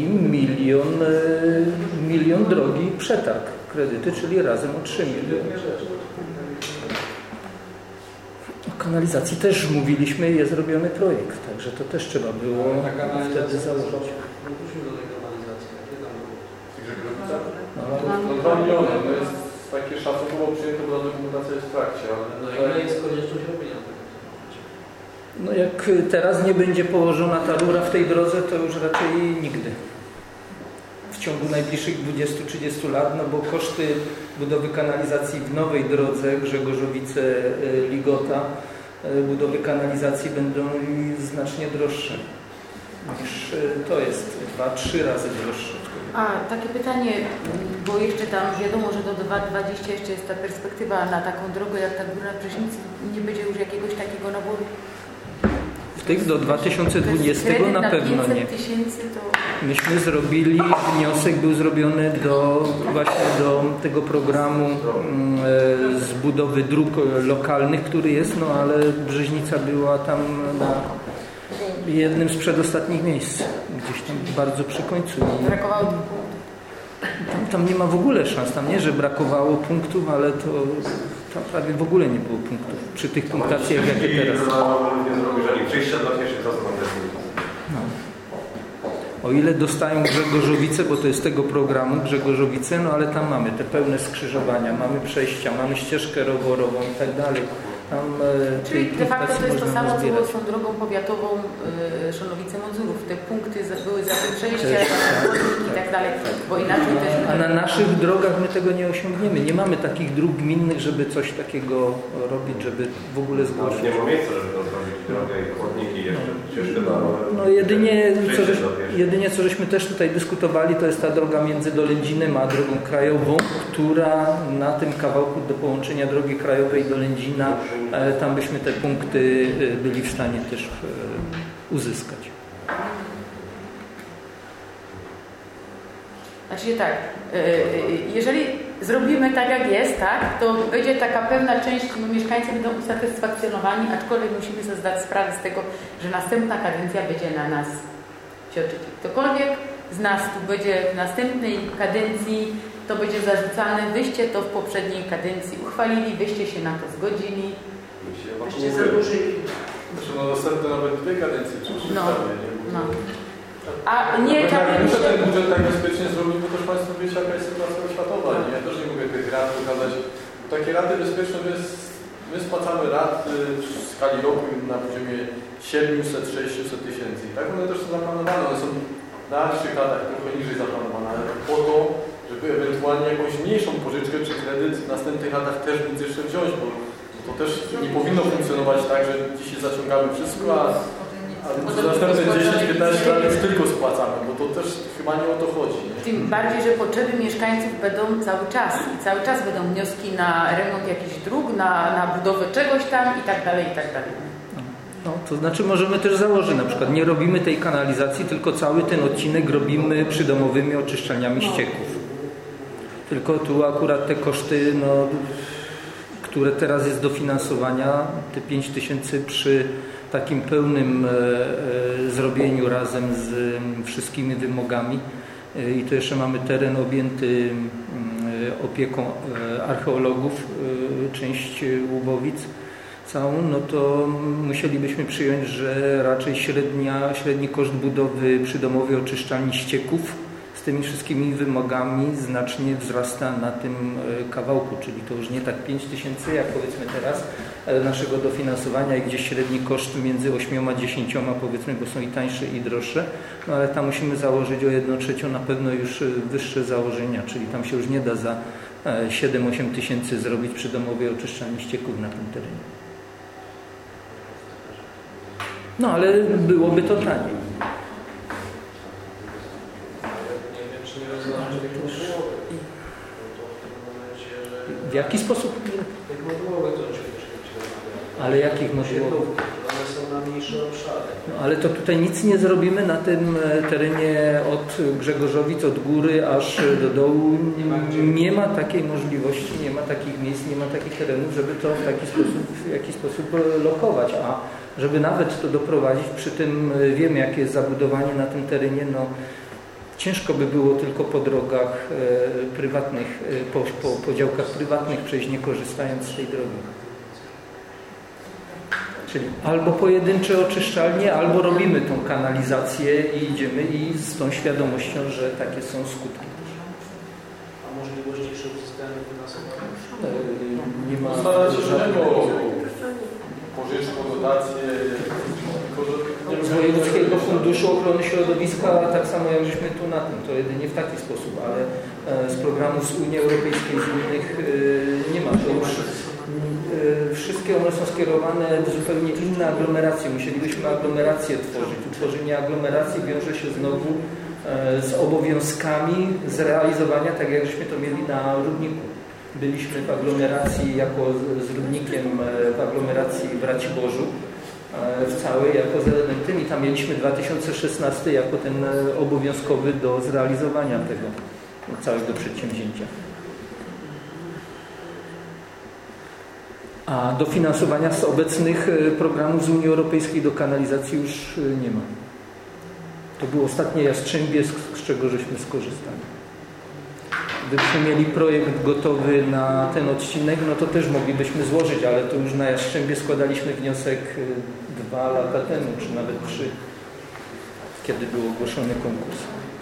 milion drogi przetarg kredyty, czyli razem o 3 miliony. O kanalizacji też mówiliśmy, jest robiony projekt, także to też trzeba było wtedy założyć. Wróćmy do tej kanalizacji. Jakie tam było? No 2 miliony, to jest takie szacunkowo przyjęte, bo ta dokumentacja jest w trakcie, ale... No i nie jest konieczność robienia tego. No jak teraz nie będzie położona ta rura w tej drodze, to już raczej nigdy. W ciągu najbliższych 20-30 lat, no bo koszty budowy kanalizacji w nowej drodze Grzegorzowice-Ligota, budowy kanalizacji będą znacznie droższe niż to jest 2-3 razy droższe. A takie pytanie, bo jeszcze tam wiadomo, że do 2020 jeszcze jest ta perspektywa na taką drogę jak ta Górna Prysznic, nie będzie już jakiegoś takiego naboru? W tych do 2020 na pewno nie. Myśmy zrobili, wniosek był zrobiony właśnie do tego programu z budowy dróg lokalnych, który jest, no ale Brzeźnica była tam na jednym z przedostatnich miejsc, gdzieś tam bardzo przy końcu. Brakowało punktów. Tam nie ma w ogóle szans, tam nie, że brakowało punktów, ale to tam prawie w ogóle nie było punktów przy tych punktacjach, jakie teraz. No. O ile dostają Grzegorzowice, bo to jest tego programu Grzegorzowice, no ale tam mamy te pełne skrzyżowania, mamy przejścia, mamy ścieżkę rowerową i tak dalej. Tam czyli de facto to jest to samo, co było z tą drogą powiatową Szonowice-Mądzurów. Te punkty były za te przejścia i tak dalej, bo inaczej też... A na naszych drogach my tego nie osiągniemy. Nie mamy takich dróg gminnych, żeby coś takiego robić, żeby w ogóle zgłosić. Nie ma miejsca, żeby to zrobić, drogę i chodniki jeszcze, ścieżkę na rower. No jedynie co żeśmy też tutaj dyskutowali, to jest ta droga między Dolędzinem a drogą krajową, która na tym kawałku do połączenia drogi krajowej do Lędzina, tam byśmy te punkty byli w stanie też uzyskać. Znaczy tak, jeżeli zrobimy tak jak jest, tak, to będzie taka pewna część, mieszkańcy będą usatysfakcjonowani, aczkolwiek musimy sobie zdać sprawę z tego, że następna kadencja będzie na nas cioczyć. Ktokolwiek z nas tu będzie w następnej kadencji, to będzie zarzucane, wyście to w poprzedniej kadencji uchwalili, wyście się na to zgodzili. Wyście zadłużyli. Znaczy, no następne nawet dwie kadencje, czy No. A nie tak. Muszę ten budżet tak bezpiecznie zrobić, bo też Państwo wiecie, jaka jest sytuacja światowa. Nie? Ja też nie mogę tych rat pokazać. Takie raty bezpieczne, my spłacamy rat w skali roku na poziomie 700-600 tysięcy. Tak one też są zaplanowane. One są na dalszych latach trochę niżej zaplanowane, ale po to, żeby ewentualnie jakąś mniejszą pożyczkę czy kredyt w następnych latach też móc jeszcze wziąć, bo to też nie powinno funkcjonować tak, że dzisiaj zaciągamy wszystko, a przez następne 10-15 lat już tylko spłacamy, bo to też chyba nie o to chodzi. Nie? Tym bardziej, że potrzeby mieszkańców będą cały czas i cały czas będą wnioski na remont jakichś dróg, na budowę czegoś tam i tak dalej, i tak dalej. No, to znaczy możemy też założyć, na przykład nie robimy tej kanalizacji, tylko cały ten odcinek robimy przydomowymi oczyszczalniami ścieków. Tylko tu akurat te koszty, no, które teraz jest dofinansowania, te 5 tysięcy przy takim pełnym zrobieniu razem z wszystkimi wymogami i to jeszcze mamy teren objęty opieką archeologów, część Łubowic całą, no to musielibyśmy przyjąć, że raczej średni koszt budowy przydomowej oczyszczalni ścieków z tymi wszystkimi wymogami znacznie wzrasta na tym kawałku, czyli to już nie tak 5 tysięcy, jak powiedzmy teraz naszego dofinansowania i gdzieś średni koszt między 8 a 10 powiedzmy, bo są i tańsze i droższe, no ale tam musimy założyć o 1/3 na pewno już wyższe założenia, czyli tam się już nie da za 7-8 tysięcy zrobić przydomowej oczyszczalni ścieków na tym terenie. No ale byłoby to taniej. W jaki sposób? Ale jakich modułowych? One są na mniejsze obszary. No, ale to tutaj nic nie zrobimy na tym terenie od Grzegorzowic, od góry aż do dołu. Nie ma takiej możliwości, nie ma takich miejsc, nie ma takich terenów, żeby to w jakiś sposób lokować. A żeby nawet to doprowadzić, przy tym wiemy, jakie jest zabudowanie na tym terenie, no ciężko by było tylko po drogach prywatnych, po działkach prywatnych przejść, nie korzystając z tej drogi. Czyli albo pojedyncze oczyszczalnie, albo robimy tą kanalizację i idziemy i z tą świadomością, że takie są skutki. A możliwości jeszcze uzyskania finansowania? Nie ma żadnego pożyczką, dotacje. Z Wojewódzkiego Funduszu Ochrony Środowiska, tak samo jak żeśmy tu na tym, to jedynie w taki sposób, ale z programów z Unii Europejskiej, z innych nie ma. To już wszystkie one są skierowane w zupełnie inne aglomeracje. Musielibyśmy aglomerację tworzyć. Utworzenie aglomeracji wiąże się znowu z obowiązkami zrealizowania, tak jak żeśmy to mieli na Rudniku. Byliśmy w aglomeracji jako z Rudnikiem, w aglomeracji w Raciborzu, w całej jako z elementem i tam mieliśmy 2016 jako ten obowiązkowy do zrealizowania tego całego przedsięwzięcia. A dofinansowania z obecnych programów z Unii Europejskiej do kanalizacji już nie ma. To był ostatnie Jastrzębie, z czego żeśmy skorzystali. Gdybyśmy mieli projekt gotowy na ten odcinek, no to też moglibyśmy złożyć, ale to już na Jastrzębie składaliśmy wniosek 2 lata temu, czy nawet 3, kiedy był ogłoszony konkurs.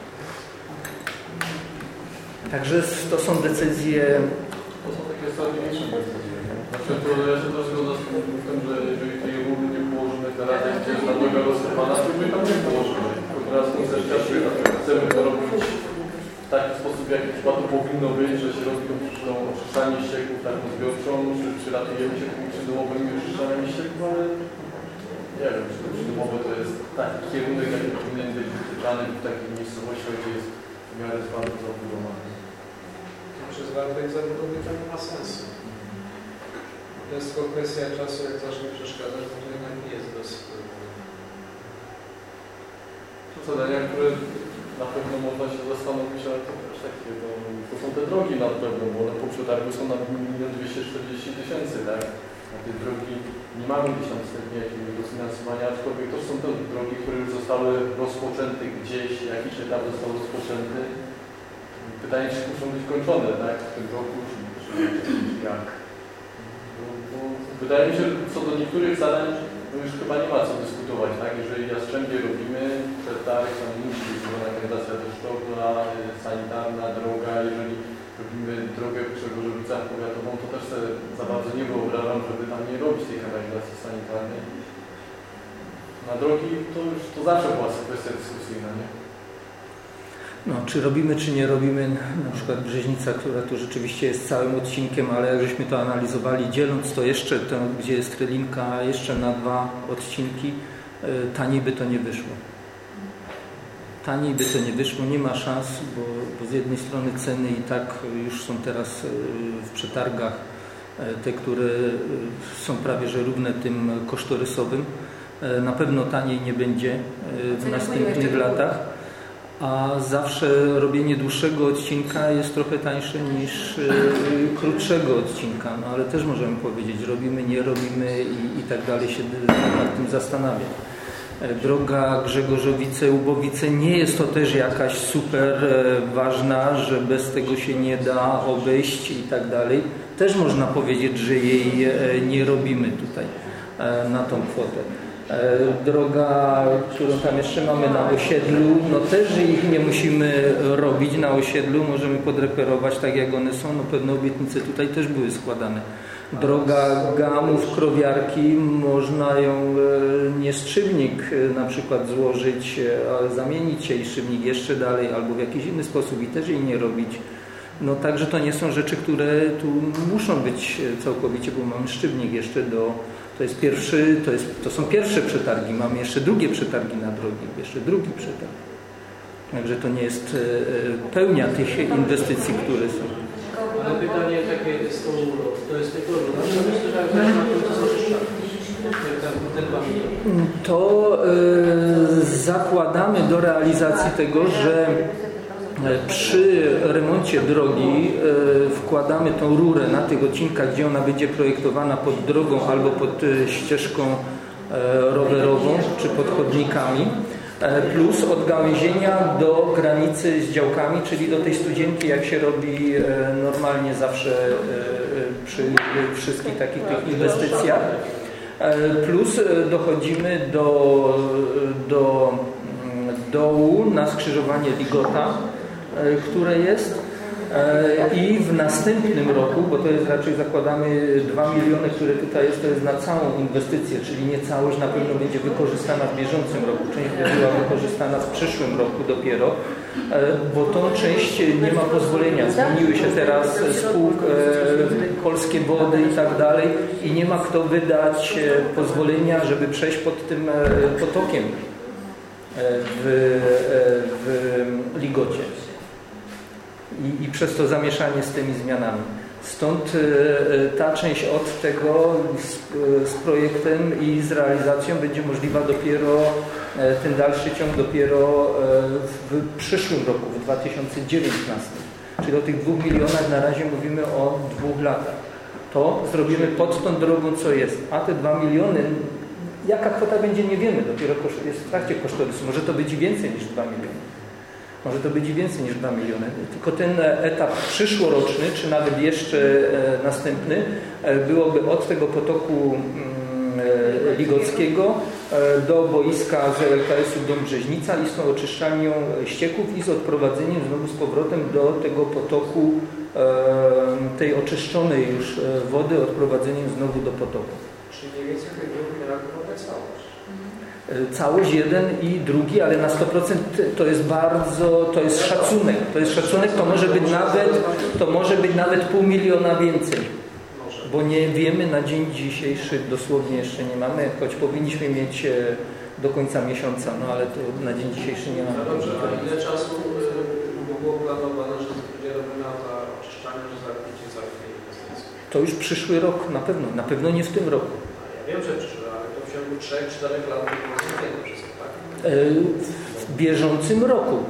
Także to są decyzje... To są takie strategiczne decyzje. Znaczy, to ja się też zgodzę z tym, że jeżeli tej rury nie położymy teraz, jak jest ta droga rozsypana, to my tam nie położymy. Tylko teraz chcemy to robić w taki sposób, jaki chyba to powinno być, że się robi tą oczyszczalnię ścieków taką zbiorczą, czy ratujemy się tymi przydomowymi oczyszczalniami ścieków, ale nie wiem, czy to przydomowe to jest taki kierunek, jaki powinien być wytyczany w takich miejscowościach, gdzie jest w miarę twardo zabudowany. Przez wartość zabudowy to nie ma sensu. To jest tylko kwestia czasu, jak zacznie przeszkadzać, to jednak nie jest bez... To zadania, które na pewno można się zastanowić, ale to też takie, to są te drogi na pewno, bo one po przetargu są na 1 240 000, tak? A te drogi nie mamy gdzieś tam wstępnie jakiegoś dofinansowania, aczkolwiek to są te drogi, które już zostały rozpoczęte gdzieś, jakiś etap został rozpoczęty. Pytanie, czy muszą być kończone, tak? W tym roku, czy jak? Bo wydaje mi się, że co do niektórych zadań, no już chyba nie ma co dyskutować, tak? Jeżeli Jastrzębie robimy, przetarg, tam musi być zrobiona kanalizacja deszczowa, sanitarna, droga, jeżeli robimy drogę w Grzegorzowicach powiatową, to też sobie za bardzo nie wyobrażam, żeby tam nie robić tej kanalizacji sanitarnej. Na drogi to zawsze była kwestia dyskusyjna, nie? No, czy robimy, czy nie robimy, na przykład Brzeźnica, która tu rzeczywiście jest całym odcinkiem, ale jak żeśmy to analizowali, dzieląc to jeszcze, gdzie jest Krylinka, jeszcze na 2 odcinki, taniej by to nie wyszło. Taniej by to nie wyszło, nie ma szans, bo z jednej strony ceny i tak już są teraz w przetargach te, które są prawie że równe tym kosztorysowym. Na pewno taniej nie będzie w następnych latach. A zawsze robienie dłuższego odcinka jest trochę tańsze niż krótszego odcinka, no ale też możemy powiedzieć, robimy, nie robimy i tak dalej, się nad tym zastanawiać. Droga Grzegorzowice-Ubowice nie jest to też jakaś super ważna, że bez tego się nie da obejść i tak dalej. Też można powiedzieć, że jej nie robimy tutaj na tą kwotę. Droga, którą tam jeszcze mamy na osiedlu, no też ich nie musimy robić na osiedlu, możemy podreperować tak jak one są, no pewne obietnice tutaj też były składane. Droga Gamów, Krowiarki, można ją nie Strzybnik na przykład złożyć, ale zamienić jej Strzybnik jeszcze dalej albo w jakiś inny sposób i też jej nie robić. No także to nie są rzeczy, które tu muszą być całkowicie, bo mamy Strzybnik jeszcze to są pierwsze przetargi, mamy jeszcze drugie przetargi na drogi, jeszcze drugi przetarg. Także to nie jest pełnia tych inwestycji, które są. Ale pytanie takie jest to jest tylko to zakładamy do realizacji tego, że przy remoncie drogi wkładamy tą rurę na tych odcinkach, gdzie ona będzie projektowana pod drogą albo pod ścieżką rowerową czy pod chodnikami, plus od gałęzienia do granicy z działkami, czyli do tej studzienki, jak się robi normalnie zawsze przy wszystkich takich tych inwestycjach. Plus dochodzimy do dołu na skrzyżowanie Ligota, które jest i w następnym roku, bo to jest raczej zakładamy 2 miliony, które tutaj jest, to jest na całą inwestycję, czyli nie całość na pewno będzie wykorzystana w bieżącym roku, część była wykorzystana w przyszłym roku dopiero, bo tą część nie ma pozwolenia, zmieniły się teraz spółki, Polskie Wody i tak dalej i nie ma kto wydać pozwolenia, żeby przejść pod tym potokiem w Ligocie. I przez to zamieszanie z tymi zmianami. Stąd ta część od tego z projektem i z realizacją będzie możliwa dopiero, ten dalszy ciąg dopiero w przyszłym roku, w 2019. Czyli o tych 2 milionach na razie mówimy o 2 latach. To zrobimy pod tą drogą, co jest. A te 2 miliony, jaka kwota będzie, nie wiemy. Dopiero jest w trakcie kosztorysu. Może to być więcej niż 2 miliony. Może to być więcej niż 2 miliony. Tylko ten etap przyszłoroczny, czy nawet jeszcze następny, byłoby od tego potoku ligockiego do boiska z LKS-u Dom Brzeźnica i z tą oczyszczalnią ścieków i z odprowadzeniem znowu z powrotem do tego potoku tej oczyszczonej już wody, odprowadzeniem znowu do potoku. Czyli mniej więcej tej grupy miała całość. Całość jeden i drugi, ale na 100% to jest szacunek. To jest szacunek, to może być nawet 0,5 miliona więcej. Bo nie wiemy na dzień dzisiejszy, dosłownie jeszcze nie mamy, choć powinniśmy mieć do końca miesiąca, no ale to na dzień dzisiejszy nie mamy. Dobrze, a ile czasu było planowane, że będzie robiona ta oczyszczalnia, że zamknięcie całej tej inwestycji? To już przyszły rok na pewno nie w tym roku. Ja wiem, że przyszły, ale to w ciągu 3-4 lat było zamknięte wszystko, tak? W bieżącym roku.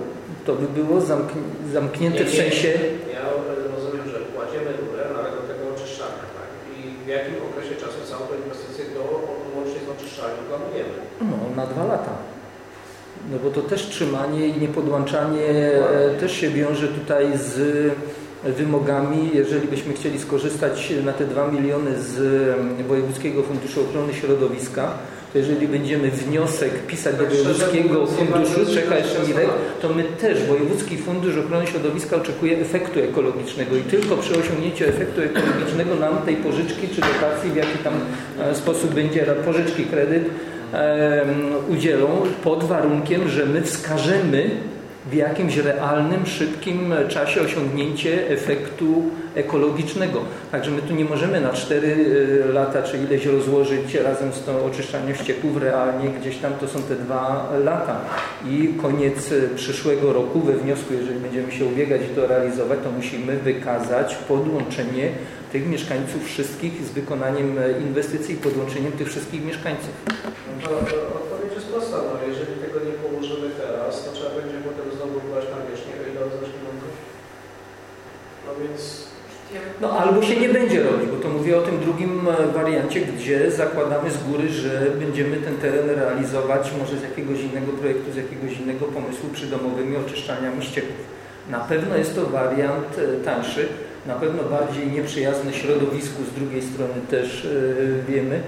To by było zamknięte w sensie... Ja rozumiem, że kładziemy rurę, ale do tego oczyszczamy, tak? I w jakim okresie czasu całą tę inwestycję łącznie z oczyszczalnią planujemy? No, na 2 lata. No bo to też trzymanie i niepodłączanie też się wiąże tutaj z wymogami. Jeżeli byśmy chcieli skorzystać na te 2 miliony z Wojewódzkiego Funduszu Ochrony Środowiska, to jeżeli będziemy wniosek pisać do Wojewódzkiego Funduszu, czeka jeszcze Mirek, to my też, Wojewódzki Fundusz Ochrony Środowiska oczekuje efektu ekologicznego i tylko przy osiągnięciu efektu ekologicznego nam tej pożyczki czy dotacji, w jaki tam sposób będzie pożyczki, kredyt udzielą, pod warunkiem, że my wskażemy w jakimś realnym, szybkim czasie osiągnięcie efektu ekologicznego. Także my tu nie możemy na 4 lata czy ileś rozłożyć razem z tą oczyszczalnią ścieków realnie gdzieś tam, to są te 2 lata. I koniec przyszłego roku we wniosku, jeżeli będziemy się ubiegać i to realizować, to musimy wykazać podłączenie tych mieszkańców wszystkich z wykonaniem inwestycji i podłączeniem tych wszystkich mieszkańców. No to odpowiedź jest prosta. No, jeżeli tego nie położymy teraz, to trzeba będzie potem znowu bywać na wierzchnię, o ile zacznie mąkać. No więc... No albo się nie będzie robić, bo to mówię o tym drugim wariancie, gdzie zakładamy z góry, że będziemy ten teren realizować może z jakiegoś innego projektu, z jakiegoś innego pomysłu przydomowymi oczyszczalniami ścieków. Na pewno jest to wariant tańszy, na pewno bardziej nieprzyjazny środowisku, z drugiej strony też wiemy,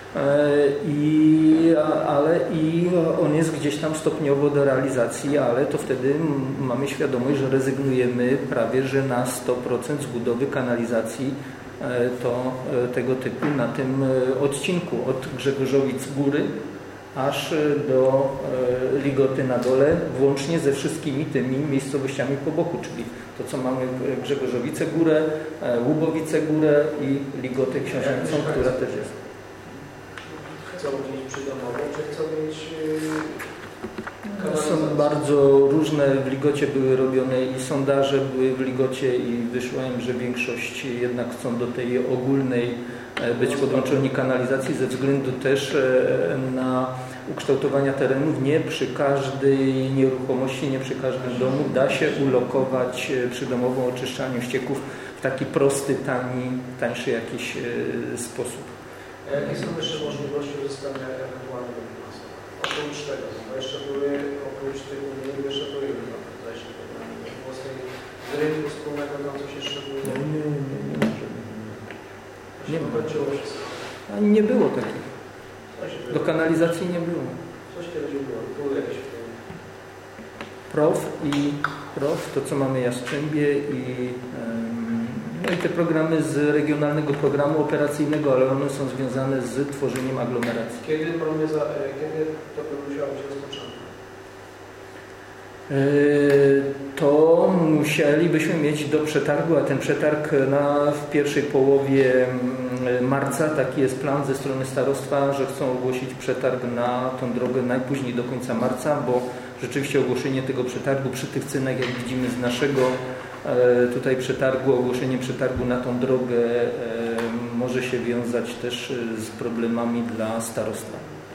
ale on jest gdzieś tam stopniowo do realizacji, ale to wtedy mamy świadomość, że rezygnujemy prawie że na 100% z budowy kanalizacji tego typu na tym odcinku od Grzegorzowic Góry aż do Ligoty na dole, włącznie ze wszystkimi tymi miejscowościami po boku, czyli to, co mamy Grzegorzowice Górę, Łubowice Górę i Ligotę Książęcą, która też jest. Chcą mieć przydomową, czy chcą mieć Są bardzo różne, w Ligocie były robione i sondaże były w Ligocie i wyszło im, że większość jednak chcą do tej ogólnej być podłączeni kanalizacji ze względu też na ukształtowania terenów. Nie przy każdej nieruchomości, nie przy każdym domu da się ulokować przydomową oczyszczalnię ścieków w taki prosty, tańszy jakiś sposób. A jakie są jeszcze możliwości uzyskania ewentualnego finansowania? Oprócz tego, bo jeszcze były, oprócz tych unijnych, jeszcze były inne własnej rynku wspólnego, tam coś jeszcze było? Nie ma. Nie nie było takich. Do kanalizacji nie było. Coś kiedyś było. Były jakieś PROW, to co mamy Jastrzębie i te programy z regionalnego programu operacyjnego, ale one są związane z tworzeniem aglomeracji. Kiedy to musiało być rozpoczęte? To musielibyśmy mieć do przetargu, a ten przetarg w pierwszej połowie marca, taki jest plan ze strony starostwa, że chcą ogłosić przetarg na tą drogę najpóźniej do końca marca, bo rzeczywiście ogłoszenie tego przetargu przy tych cenach, jak widzimy z naszego tutaj przetargu, ogłoszenie przetargu na tą drogę może się wiązać też z problemami dla starostwa.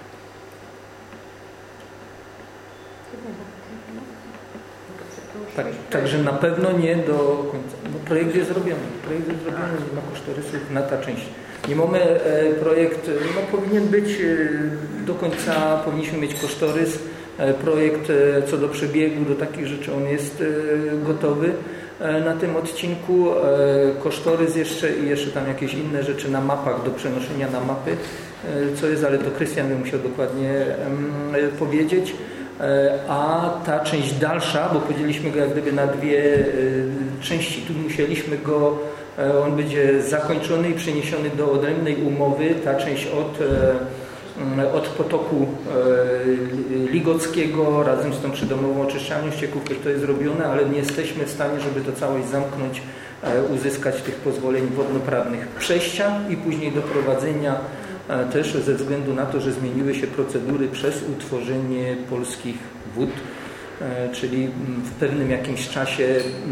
Także na pewno nie do końca. No, projekt jest zrobiony, nie ma kosztorysów na ta część. Nie mamy projekt, powinien być do końca, powinniśmy mieć kosztorys. Projekt co do przebiegu, do takich rzeczy on jest gotowy na tym odcinku. Kosztorys jeszcze tam jakieś inne rzeczy na mapach, do przenoszenia na mapy, co jest, ale to Krystian by musiał dokładnie powiedzieć. A ta część dalsza, bo podzieliliśmy go jak gdyby na dwie części, tu musieliśmy go, on będzie zakończony i przeniesiony do odrębnej umowy, ta część od potoku ligockiego razem z tą przydomową oczyszczalnią ścieków, to jest zrobione, ale nie jesteśmy w stanie, żeby to całość zamknąć, uzyskać tych pozwoleń wodnoprawnych przejścia i później doprowadzenia też ze względu na to, że zmieniły się procedury przez utworzenie polskich wód, czyli w pewnym jakimś czasie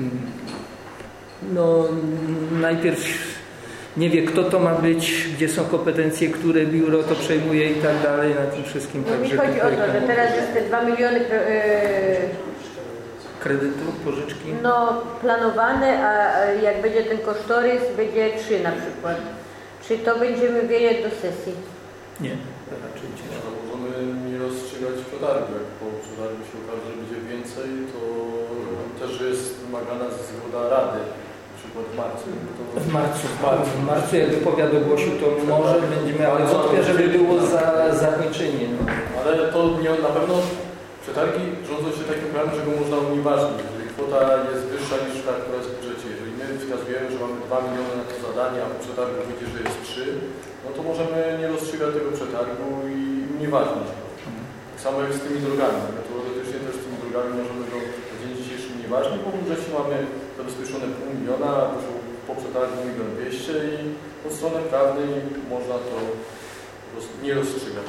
najpierw nie wie, kto to ma być, gdzie są kompetencje, które biuro to przejmuje i tak dalej na tym wszystkim. No mi chodzi o to, że teraz jest te 2 miliony kredytu, pożyczki? No planowane, a jak będzie ten kosztorys, będzie 3 na przykład. Czy to będziemy wiedzieć do sesji? Nie, raczej ciężko. Możemy nie rozstrzygać przetargu. Jak po przetargu się okaże, że będzie więcej, to też jest wymagana zgoda Rady. Na przykład w marcu. W marcu jakby powiat ogłosił, to może będziemy, ale wątpię, żeby było zakończenie. No. Ale to nie, na pewno przetargi rządzą się takim prawem, że go można unieważnić. Jeżeli kwota jest wyższa niż ta, która jest w budżecie. Jeżeli my wskazujemy, że mamy 2 miliony na to zadanie, a po przetargu wyjdzie, że jest 3, no to możemy nie rozstrzygać tego przetargu i unieważnić go. Tak samo jak z tymi drogami. No teoretycznie też z tymi drogami możemy go w dzień dzisiejszy unieważnić, bo w budżecie mamy zabezpieczone 0,5 miliona, po przetargu 1 200 000 i od strony prawnej można to nie rozstrzygać.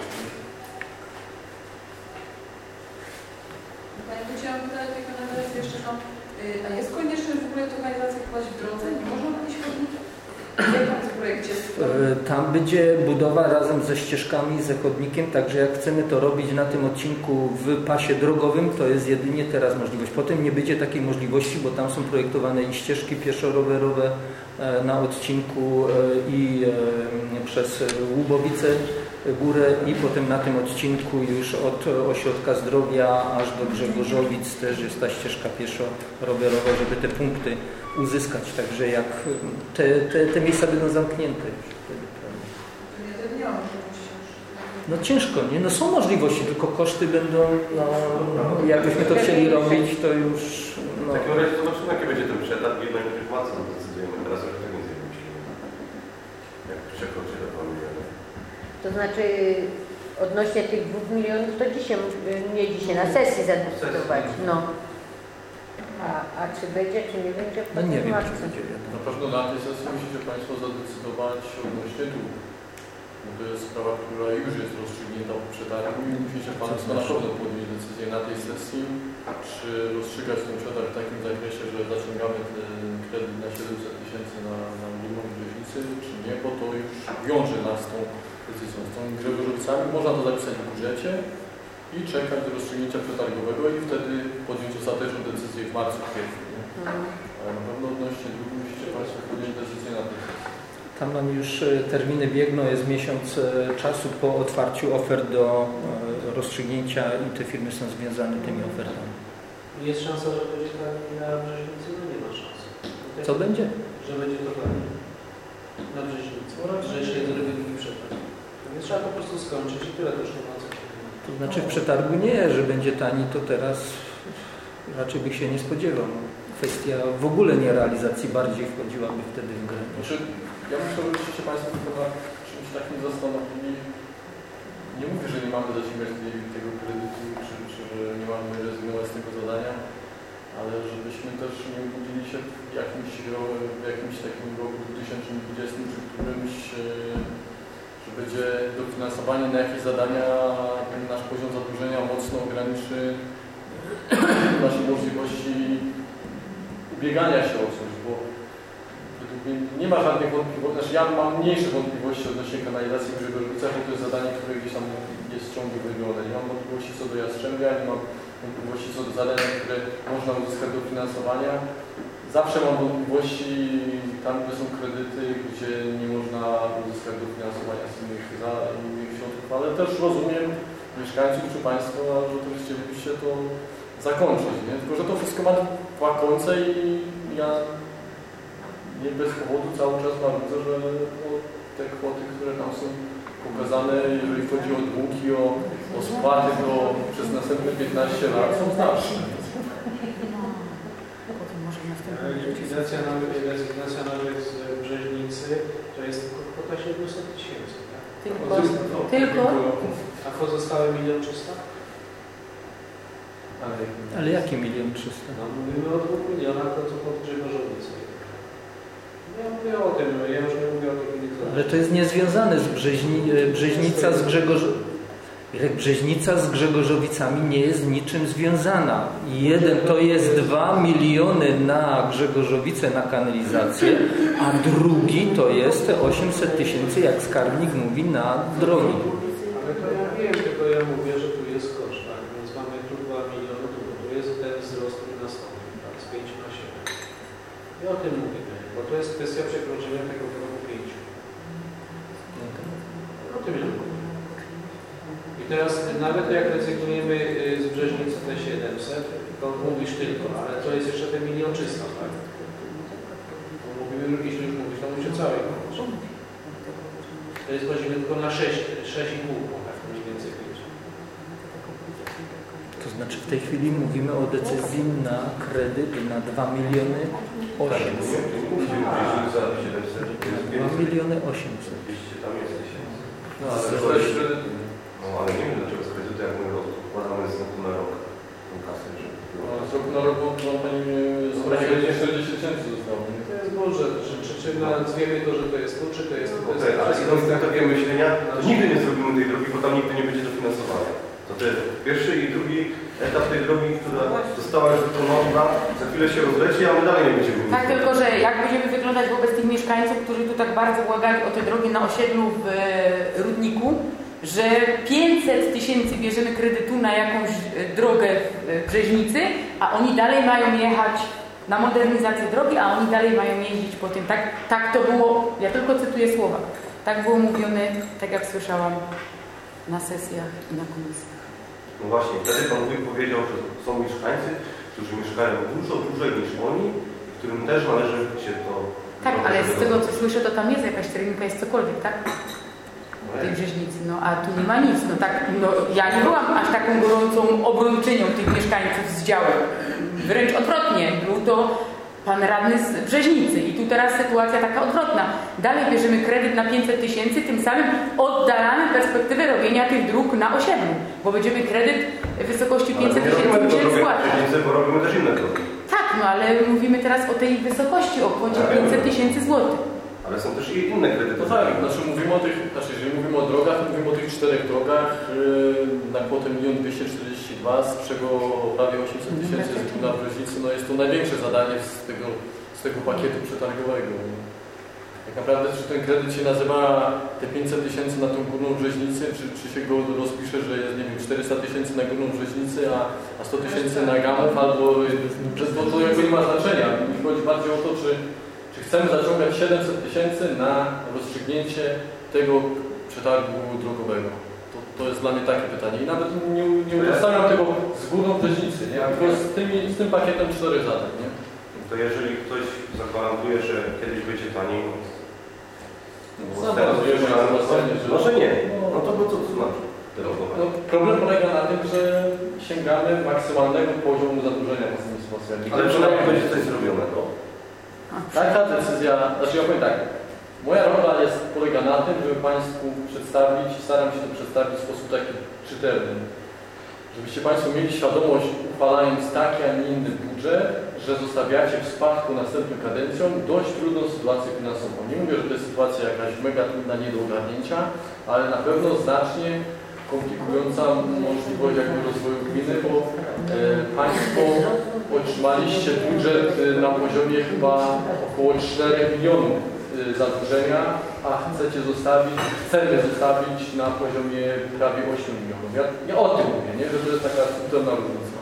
Ja chciałam pytać tylko na teraz jeszcze, a jest konieczne w ogóle to kanalizację wkładać w drodze? Nie można jakieś chodniki? Jak tam w projekcie jest? Tam będzie budowa razem ze ścieżkami, ze chodnikiem, także jak chcemy to robić na tym odcinku w pasie drogowym, to jest jedynie teraz możliwość. Potem nie będzie takiej możliwości, bo tam są projektowane i ścieżki pieszo-rowerowe na odcinku i przez Łubowice górę i potem na tym odcinku już od Ośrodka Zdrowia aż do Grzegorzowic też jest ta ścieżka pieszo-rowerowa, żeby te punkty uzyskać. Także jak te miejsca będą zamknięte już wtedy, prawda? No ciężko, nie? No są możliwości, tylko koszty będą, no jakbyśmy to chcieli robić, to już... No. W takim razie zobaczymy, jaki będzie ten przetarg i najpierw płacę, decydujemy. Teraz już tak nic nie myślimy. Jak przekroczy do 2 miliony. To znaczy odnośnie tych 2 milionów, to dzisiaj, nie dzisiaj, na sesji zadecydować. No. A czy będzie, czy nie będzie? No nie wiem, czy będzie. Na pewno na tej sesji musicie Państwo zadecydować odnośnie długu. To jest sprawa, która już jest rozstrzygnięta po przetargu i musicie Państwo na pewno podjąć decyzję na tej sesji, czy rozstrzygać ten przetarg w takim zakresie, że zaciągamy ten kredyt na 700 000 na minimum Brzeźnicy, czy nie, bo to już wiąże nas z tą decyzją. Z tą Grzegorzowicami można to zapisać w budżecie i czekać do rozstrzygnięcia przetargowego i wtedy podjąć ostateczną decyzję w marcu, kwietniu. Ale na pewno odnośnie długu musicie Państwo podjąć decyzję na tej sesji. Tam nam już terminy biegną, jest miesiąc czasu po otwarciu ofert do rozstrzygnięcia i te firmy są związane tymi ofertami. Jest szansa, że będzie tak na Brzeźnicy? No nie ma szans. Co będzie? Że będzie to tak na Brzeźnicy. Że jeszcze jest drugi przetarg. Więc trzeba po prostu skończyć i tyle też nie ma co. To znaczy w przetargu nie, że będzie tani, to teraz raczej bych się nie spodziewał. Kwestia w ogóle nierealizacji bardziej wchodziłaby wtedy w grę. Znaczy, ja myślę, że się Państwo tylko nad czymś takim zastanowili. Nie mówię, że nie mamy zaciągać tego kredytu, czy że nie mamy rezygnować z tego zadania, ale żebyśmy też nie obudzili się w jakimś takim roku 2020, czy którymś, że będzie dofinansowanie na jakieś zadania, nasz poziom zadłużenia mocno ograniczy nasze możliwości ubiegania się o coś, bo nie ma żadnych wątpliwości, znaczy ja mam mniejsze wątpliwości odnośnie kanalizacji w Grzegorzowicach, bo to jest zadanie, które gdzieś tam jest ciągle wygląda. Nie mam wątpliwości co do Jastrzębia, nie mam wątpliwości co do zadań, które można uzyskać do finansowania. Zawsze mam wątpliwości tam, gdzie są kredyty, gdzie nie można uzyskać dofinansowania z innych środków, ale też rozumiem mieszkańców czy Państwa, że to chcielibyście to zakończyć, nie? Tylko że to wszystko ma dwa końce i ja nie bez powodu cały czas marudzę, że te kwoty, które tam są pokazane, jeżeli chodzi o długi, o spłaty, to przez następne 15 lat są znaczne. Rezygnacja nawet z Brzeźnicy to jest kwota 700 000, tak? Tylko? A pozostałe 1 300 000? Ale jakie 1 300 000? No mówimy o 2 milionach, to co pod Grzegorzowice. Ja mówię o tym, ja już nie mówię o tych innych. Ale to jest niezwiązane z Brzeźnica z Brzeźnica z Grzegorzowicami nie jest niczym związana. Jeden to jest 2 miliony na Grzegorzowice na kanalizację, a drugi to jest te 800 000, jak skarbnik mówi, na drogi. Ale to ja wiem, tylko ja mówię, że tu jest koszt, tak? Więc mamy tu 2 miliony, tu jest ten wzrost wzrostu nie nastąpi, tak, z 5 na 7. I o tym mówimy, bo to jest kwestia przekroczenia tego progu 5. O tym mówimy. I teraz nawet jak rezygnujemy z Brzeźnicy te 700, to mówisz tylko, ale to jest jeszcze te 1 300 000, tak? Bo mówimy, jeśli już mówisz, to musi o całej pomocy. To jest chodzimy tylko na 6,5, tak mniej więcej. To znaczy w tej chwili mówimy o decyzji na kredyt na 2 miliony 800. 2 miliony 800. Tam jest 1000. No, ale no, ale nie wiem dlaczego z kredytu, jak my odkładamy z roku na rok tą kasę. z roku na rok Pani z 40 tysięcy zostało. To jest budżet, czy nawet wiemy to, że to jest to, czy to jest to. Okej, ale idąc w takiego myślenia, to nigdy nie zrobimy tej drogi, bo tam nigdy nie będzie dofinansowania. To ten pierwszy i drugi etap tej drogi, która została już wykonana, za chwilę się rozleci, a my dalej nie będziemy. Tak, tylko że jak będziemy wyglądać wobec tych mieszkańców, którzy tu tak bardzo błagali o te drogi na osiedlu w Rudniku, że 500 000 bierzemy kredytu na jakąś drogę w Brzeźnicy, a oni dalej mają jechać na modernizację drogi, a oni dalej mają jeździć po tym. Tak to było, ja tylko cytuję słowa, tak było mówione, tak jak słyszałam na sesjach i na komisjach. No właśnie, wtedy Pan Wójt powiedział, że są mieszkańcy, którzy mieszkają dużo dłużej niż oni, którym też należy się to... Tak, ale z tego co słyszę, to tam jest jakaś terminka, jest cokolwiek, tak? W tej Brzeźnicy, no a tu nie ma nic. No tak, no, ja nie byłam aż taką gorącą obrończynią tych mieszkańców z działu. Wręcz odwrotnie, był to pan radny z Brzeźnicy i tu teraz sytuacja taka odwrotna. Dalej bierzemy kredyt na 500 000, tym samym oddalamy perspektywę robienia tych dróg na osiedlu, bo będziemy kredyt w wysokości 500 000 musieli spłacać. Bo robimy też inne drogi. Tak, no ale mówimy teraz o tej wysokości, o kwocie 500 000 złotych. Ale są też i inne kredyty. No tak, jeżeli mówimy o drogach, to mówimy o tych 4 drogach na kwotę 1 242 000, z czego prawie 800 000 jest na Brzeźnicy. No jest to największe zadanie z tego pakietu przetargowego. Tak naprawdę, czy ten kredyt się nazywa te 500 000 na tą górną Brzeźnicę, czy się go rozpisze, że jest, nie wiem, 400 000 na górną Brzeźnicę, a 100 000 na Gamów, albo to jakby nie ma znaczenia. Mi chodzi bardziej o to, czy chcemy zaciągać 700 000 na rozstrzygnięcie tego przetargu drogowego. To jest dla mnie takie pytanie. I nawet nie uzasadniam tego z górą Brzeźnicy, nie? Tylko z tym pakietem 4 zadań. Nie? To jeżeli ktoś zagwarantuje, że kiedyś będzie taniej, może nie. No to co znaczy? No, problem polega na tym, że sięgamy maksymalnego poziomu zadłużenia własnymi sytuacjami. Ale przynajmniej będzie coś zrobione. Taka decyzja, znaczy ja powiem tak, moja rola polega na tym, żeby Państwu przedstawić, staram się to przedstawić w sposób taki czytelny, żebyście Państwo mieli świadomość, uchwalając taki, a nie inny budżet, że zostawiacie w spadku następną kadencją dość trudną sytuację finansową. Nie mówię, że to jest sytuacja jakaś mega trudna, nie do ogarnięcia, ale na pewno znacznie komplikująca możliwość jakby rozwoju gminy, bo Państwo otrzymaliście budżet na poziomie chyba około 4 milionów zadłużenia, a chcemy zostawić na poziomie prawie 8 milionów. Ja o tym mówię, nie? Że to jest taka subtelna różnica.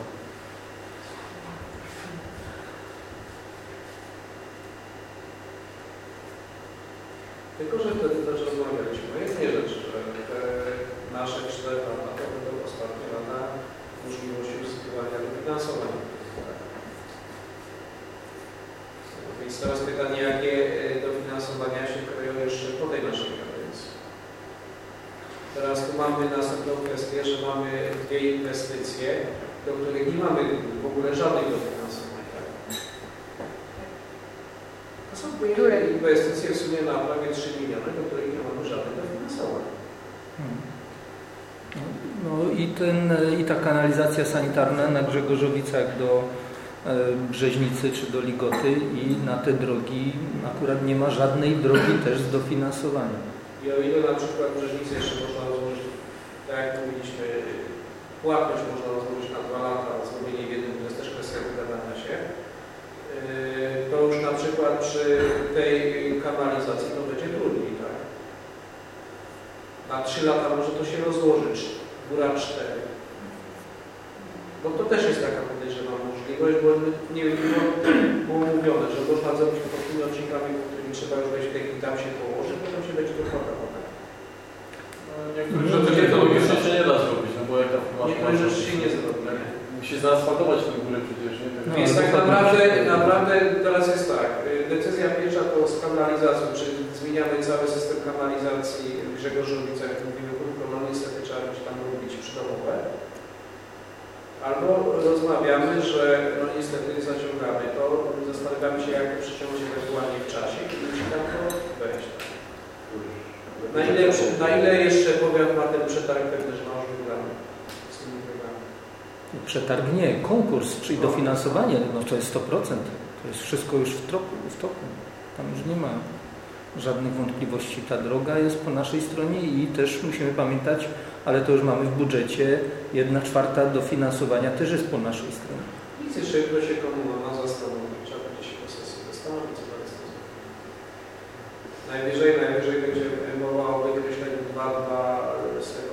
Tylko, że wtedy też rozmawialiśmy. No jest nie rzecz, że te nasze 4 lata to będą ostatnie lata możliwości uzyskiwania dofinansowania. Więc teraz pytanie, jakie dofinansowania się kryją jeszcze po tej naszej kadencji. Teraz tu mamy następną kwestię, że mamy 2 inwestycje, do których nie mamy w ogóle żadnych dofinansowań. Tak? To są 2 inwestycje w sumie na prawie 3 miliony, do których nie mamy żadnych dofinansowań. No i ta kanalizacja sanitarna na Grzegorzowicach do Brzeźnicy czy do Ligoty i na te drogi akurat nie ma żadnej drogi też z dofinansowania. I o ile na przykład w Brzeźnicy jeszcze można rozłożyć, tak jak mówiliśmy, płatność można rozłożyć na 2 lata, a zrobienie w jednym to jest też kwestia wygadania się, to już na przykład przy tej kanalizacji to będzie trudniej, tak? Na 3 lata może to się rozłożyć, góra 4. Bo to też jest taka, podejrzewam, możliwość, bo nie było mówione, że można zrobić pod tymi odcinkami, którymi trzeba już wejść w tej tam się położy, potem się będzie to płaka. Niektórych rzeczy to logicznie się nie da zrobić, no bo jak ta firma... Niektórych rzeczy się nie zrobi. Musi zaasfaltować tę górę przecież, nie? No, więc tak naprawdę teraz jest tak, decyzja pierwsza to z kanalizacją, czyli zmieniamy cały system kanalizacji Grzegorzowice, jak mówimy krótko, no niestety trzeba będzie tam robić przydomowe. Albo rozmawiamy, że no niestety zaciągamy to, zastanawiamy się, jak to przyciągnąć ewentualnie w czasie i musi tam to wejść. Na ile jeszcze powiat ma ten przetarg pewny, że ma już wygrany z tymi programami? Przetarg nie, konkurs, czyli dofinansowanie, no to jest 100%. To jest wszystko już w toku. Tam już nie ma żadnych wątpliwości. Ta droga jest po naszej stronie i też musimy pamiętać, ale to już mamy w budżecie, 1/4 dofinansowania też jest po naszej stronie. Nic jeszcze jutro się komuna ma zastanowić, trzeba będzie się po sesji zastanowić, co to jest. Najwyżej będzie mowa o wykreśleniu 2 z tego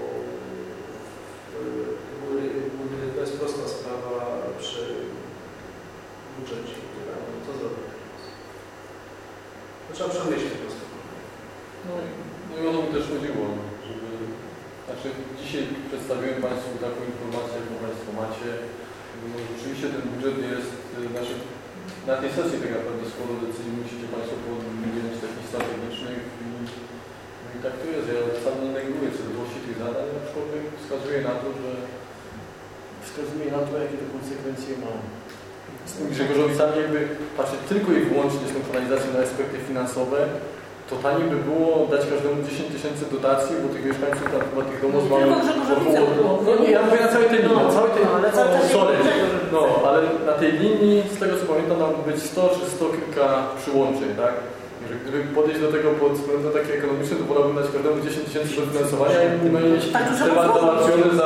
to jest prosta sprawa przy budżecie, która co zrobić. To trzeba przemyśleć po prostu. No i o to mi też chodziło, żeby... Znaczy dzisiaj przedstawiłem Państwu taką informację, jaką Państwo macie. No, rzeczywiście ten budżet jest, znaczy na tej sesji tak naprawdę skoro decyzji musicie Państwo podjąć takich strategicznych i tak to jest. Ja sam nie neguję celowości tych zadań, aczkolwiek wskazuje na to, jakie te konsekwencje ma. Z tymi Grzegorzowicami jakby patrzeć tylko i wyłącznie z tą kanalizacją na aspekty finansowe, to taniej by było dać każdemu 10 000 dotacji, bo tych mieszkańców tam chyba tych domów mamy około... No nie, ja mówię na całej tej linii, ale na tej linii, z tego co pamiętam, ma być 100 czy 100 kilka przyłączeń, tak? Że gdyby podejść do tego pod względem takie ekonomiczne, to wolałbym dać każdemu 10 000 do finansowania i mieć temat załatwiony za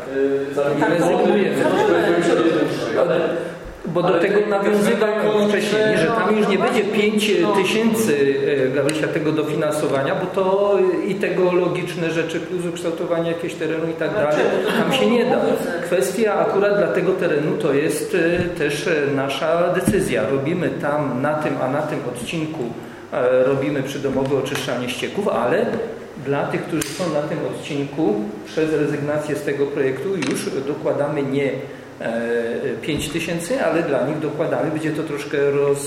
Bo do tego nawiązywałem wcześniej, że tam już nie będzie 5 000 Gawrysia tego dofinansowania, bo to i tego logiczne rzeczy plus ukształtowanie jakiegoś terenu i tak dalej, tam się nie da. Kwestia akurat dla tego terenu to jest też nasza decyzja. Robimy tam na tym odcinku robimy przydomowe oczyszczanie ścieków, ale dla tych, którzy są na tym odcinku przez rezygnację z tego projektu już dokładamy nie 5 000, ale dla nich dokładamy, będzie to troszkę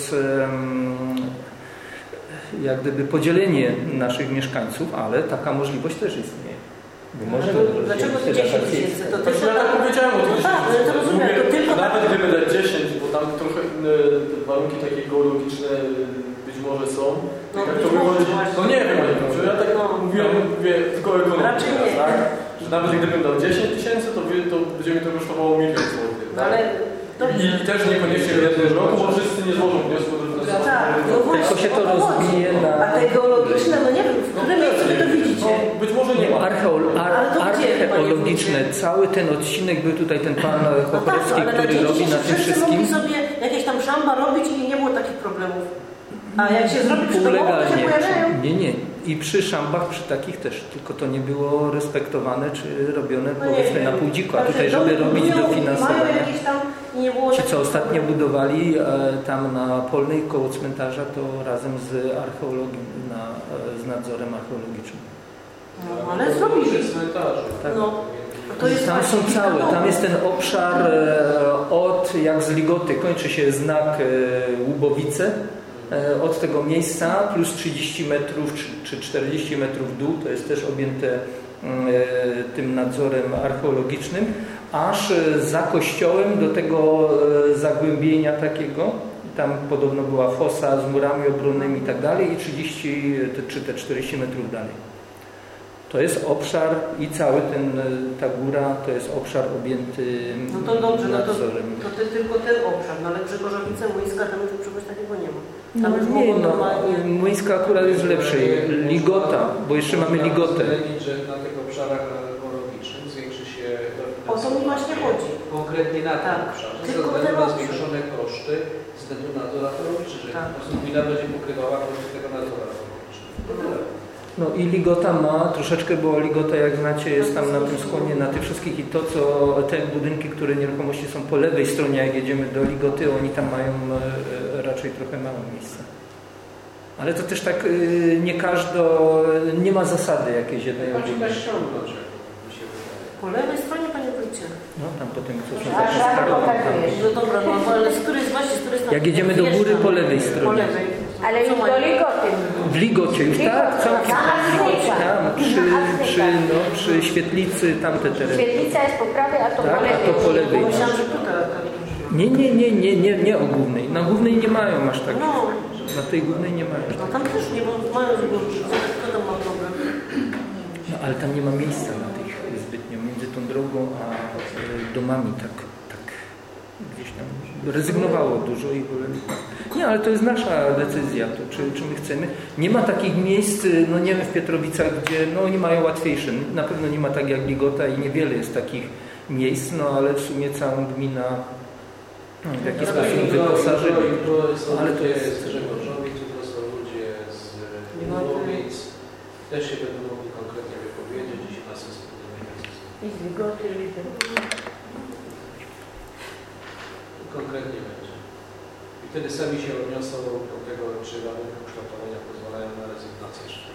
jak gdyby podzielenie naszych mieszkańców, ale taka możliwość też istnieje. Dlaczego to 10 000? To też ja tak powiedziałem o tym. To rozumiem, to tylko nawet gdyby dać 10, bo tam trochę inne warunki takie geologiczne być może są. No, jak to wychodzi? No nie wiem, ja tak mówiłem tylko o ekonomii. Raczej nie. Tak? Że nawet gdybym dał 10 000, to będzie mi to kosztowało 1 000 000 złotych. No, ale I też niekoniecznie w jednym roku, bo wszyscy nie złożą wniosku do tylko się to rozbije na... A te geologiczne, no nie wiem, w którym miejscu to widzicie? No, być może nie ma. Archeologiczne, cały ten odcinek, był tutaj ten pan Koprowski, który robi na tym wszystkim. Mogli sobie jakieś tam szamba robić i nie było takich problemów. A jak się zrobi przydomowo, to się pojawiają? Nie. I przy szambach, przy takich też, tylko to nie było respektowane, czy robione powiedzmy na pół dziko. A tutaj, żeby robić dofinansowanie. Ci, co ostatnio budowali tam na Polnej koło cmentarza, to razem z archeologiem, z nadzorem archeologicznym. No, ale zrobili. Tak. Tam są całe, tam jest ten obszar od, jak z Ligoty kończy się znak Łubowice, od tego miejsca plus 30 metrów czy 40 metrów w dół, to jest też objęte tym nadzorem archeologicznym, aż za kościołem do tego zagłębienia takiego, tam podobno była fosa z murami obronnymi i tak dalej i 30 czy te 40 metrów dalej. To jest obszar i cały ta góra to jest obszar objęty no to dobrze, nadzorem. No to tylko ten obszar, no ale Grzegorzowice, Młyńska, tam już czegoś takiego nie ma. Tam już Młyńska akurat jest lepszej. Ligota, bo jeszcze mamy Ligotę. Że na tych obszarach archeologicznych zwiększy się o to mi właśnie chodzi. Konkretnie na tym obszarze. Ze względu na zwiększone koszty z względu na nadzór archeologiczny, że po prostu gmina będzie pokrywała koszty tego nadzoru archeologicznego. No i Ligota ma troszeczkę, bo Ligota, jak znacie, jest tam na tym skłonie, na tych wszystkich i to, co te budynki, które nieruchomości są po lewej stronie, jak jedziemy do Ligoty, oni tam mają raczej trochę mało miejsca. Ale to też tak nie ma zasady jakiejś jednej Trzeba oddzielnej. ściągnąć. Po lewej stronie, panie wójcie. No tam potem co są A szaro pokazujesz. No dobra, no ale z której jest jak jedziemy do góry, po lewej Po stronie. lewej. Ale już do Ligoty. W Ligocie już tak, całkiem. Tam przy świetlicy, tamte tereny. Świetlica jest po prawej, a to Tak, po lewej. a to po lewej. Myślałam, że tutaj. Nie o głównej. Na głównej nie mają aż tak. No. Na tej głównej nie mają. No tam też nie, bo mają zgłoszone. Kto tam ma problem? No ale tam nie ma miejsca na tych zbytnio między tą drogą a domami tak gdzieś tam rezygnowało dużo i wolę. Nie, ale to jest nasza decyzja, to czy my chcemy. Nie ma takich miejsc, no nie wiem, w Pietrowicach, gdzie no oni mają łatwiejsze. Na pewno nie ma tak jak Ligota i niewiele jest takich miejsc, no ale w sumie całą gmina w jakiś sposób wyposażyli. Ale to jest z Grzegorzowi, to są ludzie z Miłowic. Też się będą mogli konkretnie wypowiedzieć dziś na sesji. I z Ligoty, Konkretnie będzie. I wtedy sami się odniosą do tego, czy warunki kształtowania pozwalają na rezygnację szkoły.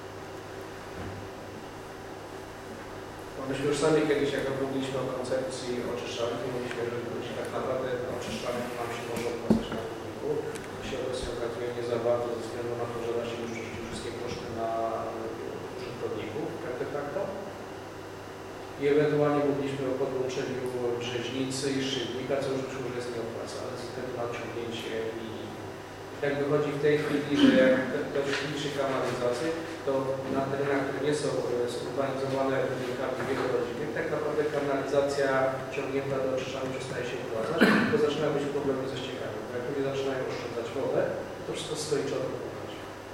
Bo myśmy już sami kiedyś, jak mówiliśmy o koncepcji oczyszczalni, to mówiliśmy, że tak naprawdę oczyszczalnia nam się może opłacać na budynku. To się obecnie okazuje nie za bardzo ze względu na to, że da się już wszystkie koszty na użytkowników, jak de facto. I ewentualnie mówiliśmy o podłączeniu Brzeźnicy i Szybnika, co już jest nieopłacalne ze względu na ciągnięcie linii. Jak wychodzi w tej chwili, że jak ktoś liczy kanalizację, to na terenach, które nie są zurbanizowane budynkami wielorodzinnych, tak naprawdę kanalizacja ciągnięta do oczyszczalni przestaje się opłacać, bo zaczynają być problemy ze ściekaniem. Jak ludzie zaczynają oszczędzać wodę, to wszystko stoi trzeba dopłacać.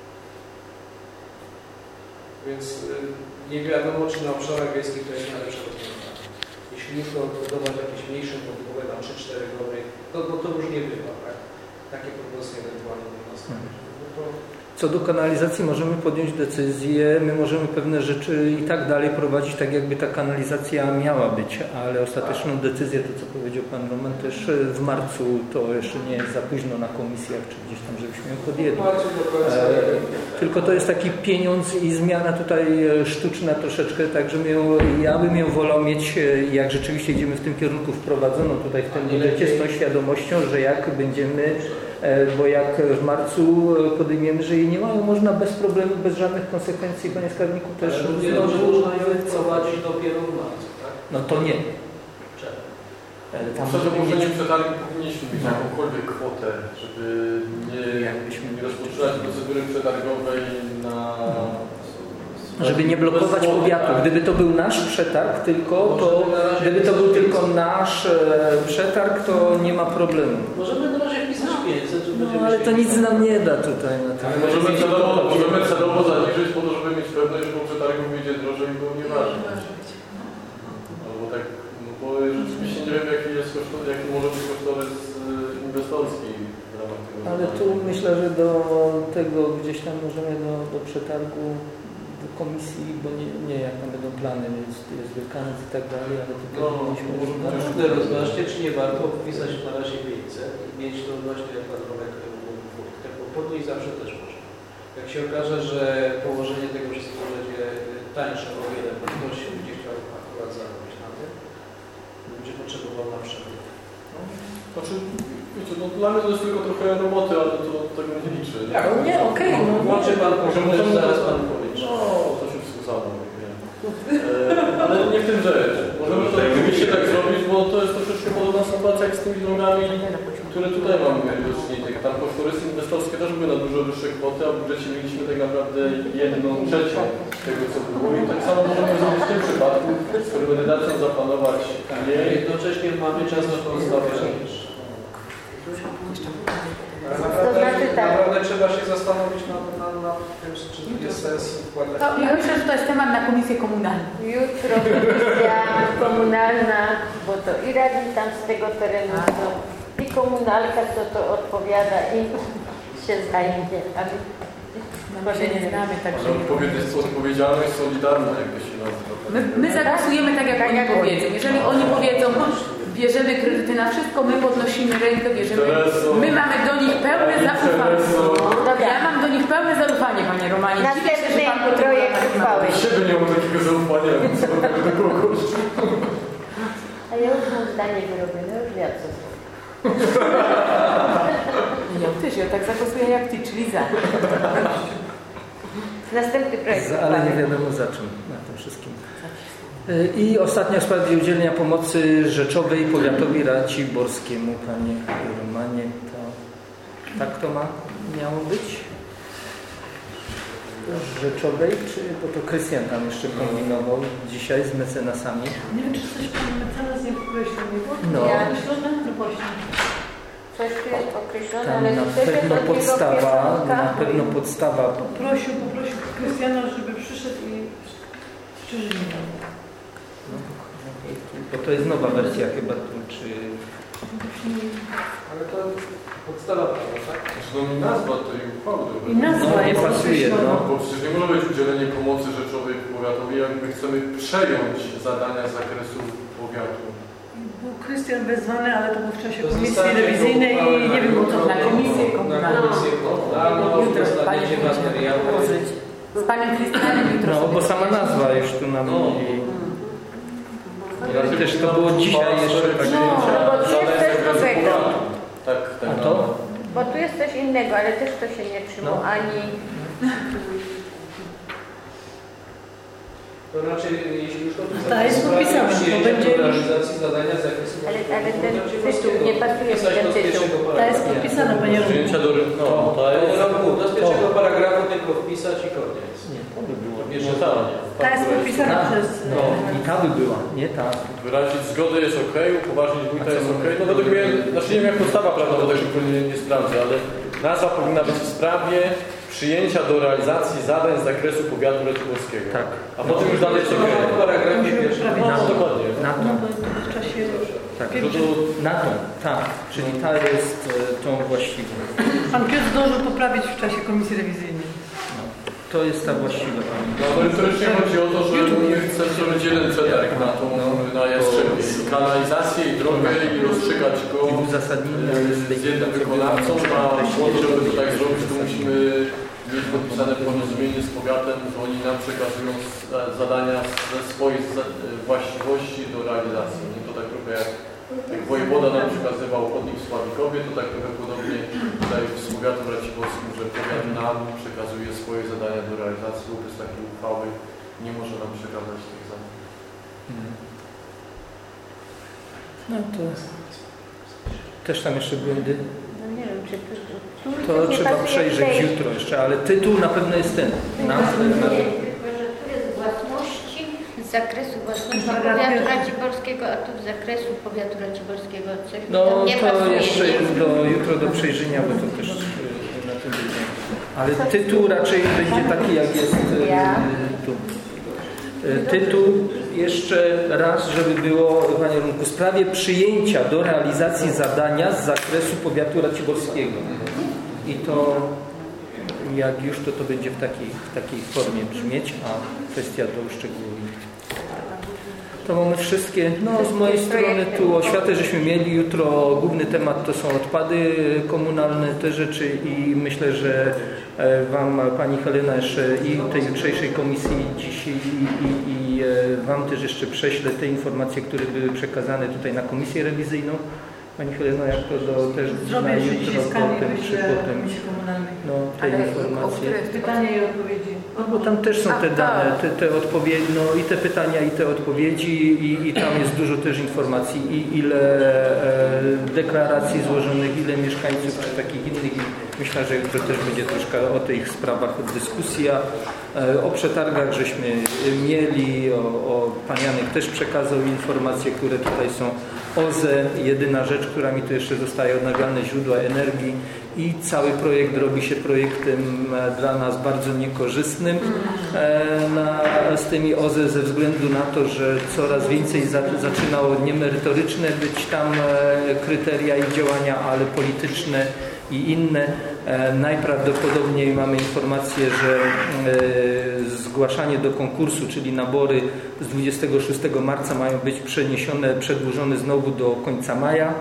Więc nie wiadomo, czy na obszarach wiejskich to jest najlepsze rozwiązanie. Jeśli nie chcą budować jakieś mniejsze budowę na 3-4 goły, to już nie bywa, tak? Takie propozycje ewentualnie do nas. Co do kanalizacji możemy podjąć decyzję, my możemy pewne rzeczy i tak dalej prowadzić, tak jakby ta kanalizacja miała być, ale ostateczną decyzję, to co powiedział Pan Roman, też w marcu, to jeszcze nie jest za późno na komisjach, czy gdzieś tam, żebyśmy ją podjęli. Tylko to jest taki pieniądz i zmiana tutaj sztuczna troszeczkę, także ja bym ją wolał mieć, jak rzeczywiście idziemy w tym kierunku wprowadzoną tutaj w tym budżecie, z tą świadomością, że jak będziemy, bo jak w marcu podejmiemy, że jej nie mają, można bez problemu, bez żadnych konsekwencji, panie skarbniku, też znowu można ją wprowadzić dopiero w marcu, tak? No to nie. Czemu? Tam Myślę, że może nie przetargi powinniśmy mieć jakąkolwiek kwotę, żeby nie rozpoczynać procedury przetargowej na... Żeby nie blokować powiatu. Gdyby to był nasz przetarg gdyby to był tylko nasz przetarg, to nie ma problemu. Możemy na razie wpisać 500, ale to nic nam nie da tutaj. Możemy celowo zaniżyć po to, żeby mieć pewność, że po przetargu wyjdzie drożej, bo nieważne. Albo tak, no bo rzeczywiście nie wiem, jaki może być kosztorys inwestorski w ramach tego. Ale tu myślę, że do tego gdzieś tam możemy do przetargu komisji, bo nie jak tam będą plany, jest Wielkanoc i tak dalej, ale tylko możemy rozważcie, czy nie warto wpisać na razie 500 i mieć to właśnie jak warunek bo podnieść zawsze też można. Jak się okaże, że położenie tego wszystkiego będzie tańsze o wiele, bo ktoś będzie chciał akurat zarobić na tym, będzie potrzebował na przykład. Znaczy, wiecie, no dla mnie to jest tylko trochę roboty, ale to tego nie liczy. Nie, okej. Łączy Pan, może zaraz Pan powiedzieć. No, to się wszystko samo. Ale nie w tym rzecz. Możemy to oczywiście tak zrobić, bo to jest troszeczkę podobna sytuacja jak z tymi drogami, które tutaj mamy widoczników. Tam kosztorysy inwestorskie też były na dużo wyższe kwoty, a w budżecie mieliśmy tak naprawdę 1/3 tego, co było. I tak samo możemy zrobić w tym przypadku, z premedytacją zaplanować. Jednocześnie mamy czas na pozbawienie. Naprawdę trzeba się zastanowić nad tym, czy jest sens wkładać. Ja myślę, że to jest temat na komisję komunalną. Jutro komisja komunalna, bo to i radni tam z tego terenu są, i komunalka, co to odpowiada i się zajmie. No my się nie znamy, także... Odpowiedzialność solidarna, jak to się nazywa. My zagłosujemy tak, jak oni powiedzą. Jeżeli oni powiedzą, bierzemy kredyty na wszystko, my podnosimy rękę, bierzemy. My mamy do nich pełne zaufanie. Ja mam do nich pełne zaufanie, panie Romanie. Następny projekt uchwały. Siebie nie mam takiego zaufania, więc do kogoś. A ja już mam zdanie wyrobione, już wiem co. Ja też, ja tak zagłosuję jak ty, czyli za. Następny projekt Ale nie wiadomo za czym na tym wszystkim. I ostatnia w sprawie udzielenia pomocy rzeczowej powiatowi raciborskiemu. Panie Romanie, to tak to miało być? Rzeczowej, czy bo to Krystian tam jeszcze kombinował dzisiaj z mecenasami? Nie wiem, czy coś pan mecenas nie określił, nie było? No. Określone? No właśnie. Coś tu jest określone, Tam ale na chcecie pewno do tego podstawa, Poprosił Krystiana, żeby przyszedł i szczerze nie dał. No, bo to jest nowa wersja chyba tu, czy... Ale to podstawa prawa, tak? No nazwa tej uchwały. I nazwa nie jest pasuje, no. Bo przecież nie może być udzielenie pomocy rzeczowej powiatowi, jak my chcemy przejąć zadania z zakresu powiatu. Był Krystian wezwany, ale to był w czasie komisji rewizyjnej i nie wiem o co Na komisję komunalną. Jutro będzie materiał. Z panem Krystianem jutro. No, bo sama nazwa już tu nam... Też to było dzisiaj jeszcze tak. No, bo tu jest coś nowego. Tak, tak. A to? Bo tu jest coś innego, ale też to się nie trzymał ani... To raczej, jeśli już to Ta jest podpisana, to będzie już... realizacji zadania z zakresu... Ale ten tytuł nie pasuje mi ten tytuł. Ta jest podpisana, panie Romku. Przyjęcia do rynku. No, to jest... Do pierwszego paragrafu tylko wpisać i koniec. Nie, to by było. Ta jest podpisana przez... No, i ta by była, nie ta. Wyrazić zgodę jest ok, upoważnić wójta jest ok. No według mnie, znaczy nie wiem jak podstawa prawna, bo tego nie sprawdzę, ale nazwa powinna być w sprawie przyjęcia do realizacji zadań z zakresu powiatu raciborskiego. Tak. A potem już dalej się dzieje. W paragrafie pierwszym. No, dokładnie. Na to. No bo w czasie... Tak, na tą, tak. Czyli ta jest tą właściwą. Pan Piotr zdążył poprawić w czasie komisji rewizyjnej. To jest ta właściwa. No merytorycznie chodzi o to, że my chcemy zrobić jeden przetarg na Jastrzębie. Kanalizację i drogę i rozstrzygać go z jednym wykonawcą, a żeby to tak zrobić, to musimy mieć podpisane porozumienie z powiatem, że oni nam przekazują zadania ze swoich właściwości do realizacji. Nie to tak trochę jak wojewoda nam przekazywał chodnik w Sławikowie, to tak trochę podobnie tutaj z powiatem raciborskim, że powiat nam przekazuje swoje zadania do realizacji, bo bez takiej uchwały nie może nam przekazać tych zadań. No to też tam jeszcze błędy. No nie wiem, czy tu To trzeba przejrzeć jutro jeszcze, ale tytuł na pewno jest ten. Tylko, że tu jest własności, z zakresu własności powiatu raciborskiego, a tu z zakresu powiatu raciborskiego coś No nie to pasuje. jeszcze jutro do przejrzenia, bo to też na tym będzie. Ale tytuł raczej będzie taki, jak jest tu. Tytuł jeszcze raz, żeby było, panie Romku, w sprawie przyjęcia do realizacji zadania z zakresu powiatu raciborskiego. I to jak już to będzie w takiej formie brzmieć, a kwestia do uszczegółowień. To mamy wszystkie, no z mojej strony tu oświatę żeśmy mieli, jutro główny temat to są odpady komunalne, te rzeczy i myślę, że Wam Pani Helena jeszcze i tej jutrzejszej komisji dzisiaj i Wam też jeszcze prześlę te informacje, które były przekazane tutaj na komisję rewizyjną. Pani Heleno, jak to też zrobię na jutro, potem, czy potem, no te informacje. Pytania i odpowiedzi. No bo tam też są te dane, te odpowiedzi, no i te pytania i te odpowiedzi i tam jest dużo też informacji i ile deklaracji złożonych, ile mieszkańców czy takich innych. Myślę, że jutro też będzie troszkę o tych sprawach dyskusja. O przetargach żeśmy mieli, Pan Janek też przekazał informacje, które tutaj są. OZE, jedyna rzecz, która mi tu jeszcze zostaje, odnawialne źródła energii i cały projekt robi się projektem dla nas bardzo niekorzystnym z tymi OZE ze względu na to, że coraz więcej zaczynało niemerytoryczne być tam kryteria i działania, ale polityczne i inne. Najprawdopodobniej mamy informację, że zgłaszanie do konkursu, czyli nabory z 26 marca mają być przedłużone znowu do końca maja.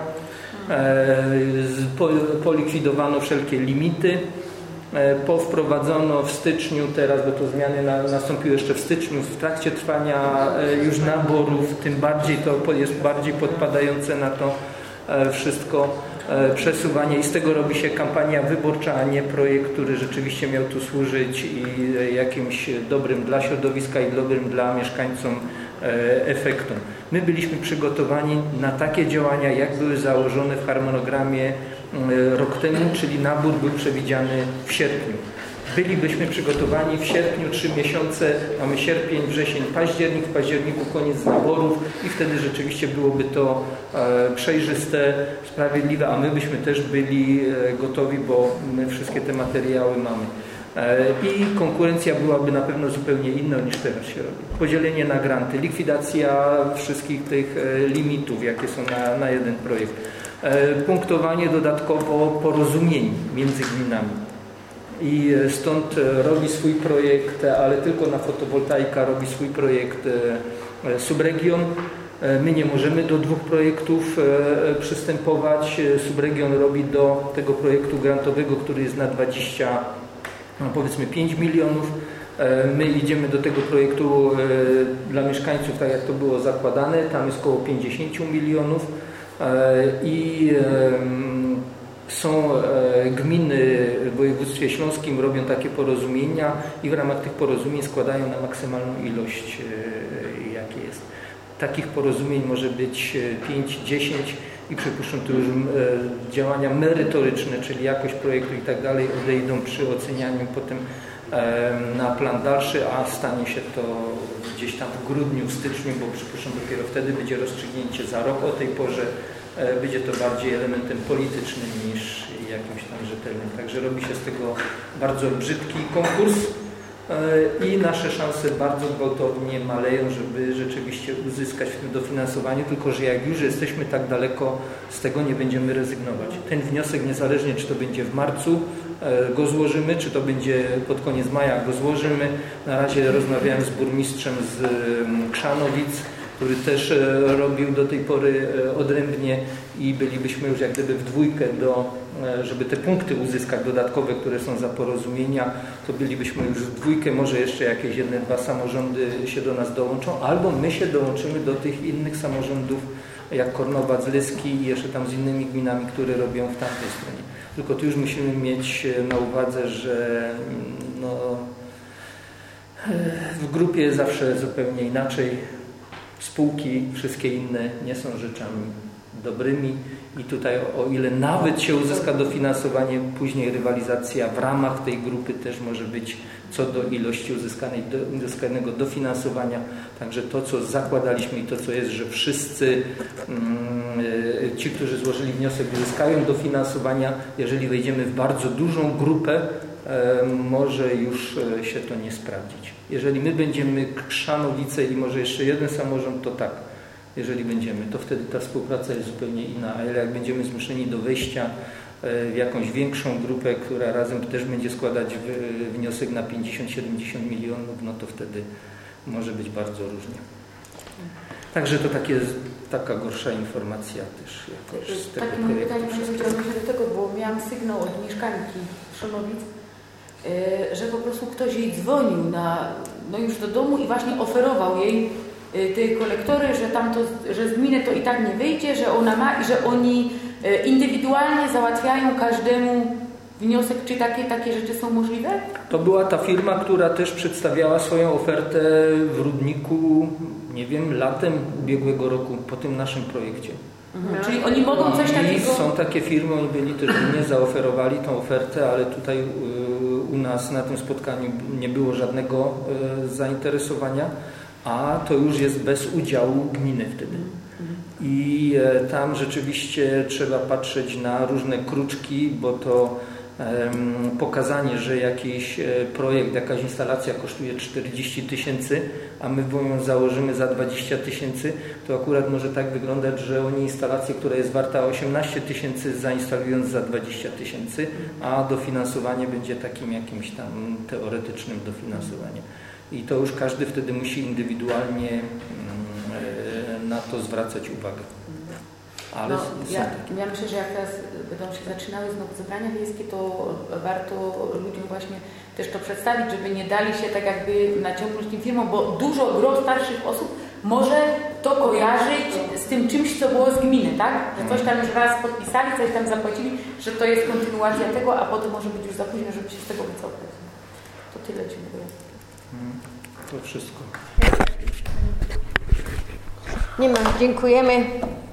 Polikwidowano wszelkie limity. Powprowadzono w styczniu teraz, bo to zmiany nastąpiły jeszcze w styczniu, w trakcie trwania już naborów, tym bardziej to jest bardziej podpadające na to wszystko przesuwanie i z tego robi się kampania wyborcza, a nie projekt, który rzeczywiście miał tu służyć i jakimś dobrym dla środowiska i dobrym dla mieszkańcom efektom. My byliśmy przygotowani na takie działania, jak były założone w harmonogramie rok temu, czyli nabór był przewidziany w sierpniu. Bylibyśmy przygotowani w sierpniu 3 miesiące, mamy sierpień, wrzesień, październik, w październiku koniec naborów i wtedy rzeczywiście byłoby to przejrzyste, sprawiedliwe, a my byśmy też byli gotowi, bo my wszystkie te materiały mamy. I konkurencja byłaby na pewno zupełnie inna niż teraz się robi. Podzielenie na granty, likwidacja wszystkich tych limitów, jakie są na jeden projekt. Punktowanie dodatkowo porozumień między gminami. I stąd robi swój projekt, ale tylko na fotowoltaika robi swój projekt Subregion. My nie możemy do 2 projektów przystępować. Subregion robi do tego projektu grantowego, który jest na powiedzmy 5 milionów. My idziemy do tego projektu dla mieszkańców, tak jak to było zakładane. Tam jest około 50 milionów. I są gminy w województwie śląskim, robią takie porozumienia i w ramach tych porozumień składają na maksymalną ilość, jakie jest. Takich porozumień może być 5-10 i przypuszczam, to już działania merytoryczne, czyli jakość projektu i tak dalej odejdą przy ocenianiu potem na plan dalszy, a stanie się to gdzieś tam w grudniu, w styczniu, bo przypuszczam dopiero wtedy będzie rozstrzygnięcie za rok o tej porze. Będzie to bardziej elementem politycznym niż jakimś tam rzetelnym. Także robi się z tego bardzo brzydki konkurs i nasze szanse bardzo gwałtownie maleją, żeby rzeczywiście uzyskać w tym dofinansowanie, tylko że jak już jesteśmy tak daleko, z tego nie będziemy rezygnować. Ten wniosek, niezależnie czy to będzie w marcu, go złożymy, czy to będzie pod koniec maja, go złożymy. Na razie rozmawiałem z burmistrzem z Krzanowic, który też robił do tej pory odrębnie i bylibyśmy już jak gdyby w dwójkę, żeby te punkty uzyskać dodatkowe, które są za porozumienia, to bylibyśmy już w dwójkę, może jeszcze jakieś 1-2 samorządy się do nas dołączą, albo my się dołączymy do tych innych samorządów, jak Kornowac, Lyski i jeszcze tam z innymi gminami, które robią w tamtej stronie. Tylko tu już musimy mieć na uwadze, że w grupie zawsze zupełnie inaczej. Spółki, wszystkie inne nie są rzeczami dobrymi i tutaj o ile nawet się uzyska dofinansowanie, później rywalizacja w ramach tej grupy też może być co do ilości uzyskanego dofinansowania. Także to, co zakładaliśmy i to, co jest, że wszyscy ci, którzy złożyli wniosek, uzyskają dofinansowania. Jeżeli wejdziemy w bardzo dużą grupę, może już się to nie sprawdzić. Jeżeli my będziemy Krzanowice i może jeszcze jeden samorząd, to tak. Jeżeli będziemy, to wtedy ta współpraca jest zupełnie inna. Ale jak będziemy zmuszeni do wejścia w jakąś większą grupę, która razem też będzie składać wniosek na 50-70 milionów, no to wtedy może być bardzo różnie. Także to taka gorsza informacja też jakoś z tego takie moje projektu. pytanie się do tego, bo miałam sygnał od mieszkanki Szonowic, że po prostu ktoś jej dzwonił już do domu i właśnie oferował jej te kolektory, że z gminy to i tak nie wyjdzie, że ona ma i że oni indywidualnie załatwiają każdemu wniosek. Czy takie rzeczy są możliwe? To była ta firma, która też przedstawiała swoją ofertę w Rudniku, nie wiem, latem ubiegłego roku po tym naszym projekcie. Czyli oni mogą coś takiego... Są takie firmy, oni byli też nie zaoferowali tą ofertę, ale tutaj u nas na tym spotkaniu nie było żadnego zainteresowania, a to już jest bez udziału gminy wtedy. I tam rzeczywiście trzeba patrzeć na różne kruczki, bo to pokazanie, że jakiś projekt, jakaś instalacja kosztuje 40 000, a my ją założymy za 20 000, to akurat może tak wyglądać, że oni instalację, która jest warta 18 000, zainstalując za 20 000, a dofinansowanie będzie takim jakimś tam teoretycznym dofinansowaniem. I to już każdy wtedy musi indywidualnie na to zwracać uwagę. Ale ja myślę, że jak teraz będą się zaczynały znowu zebrania wiejskie, to warto ludziom właśnie też to przedstawić, żeby nie dali się tak jakby naciągnąć tym firmom, bo gro starszych osób może to kojarzyć z tym czymś, co było z gminy, tak? Że coś tam już raz podpisali, coś tam zapłacili, że to jest kontynuacja tego, a potem może być już za późno, żeby się z tego wycofać. To tyle dziękuję. To wszystko. Nie ma. Dziękujemy.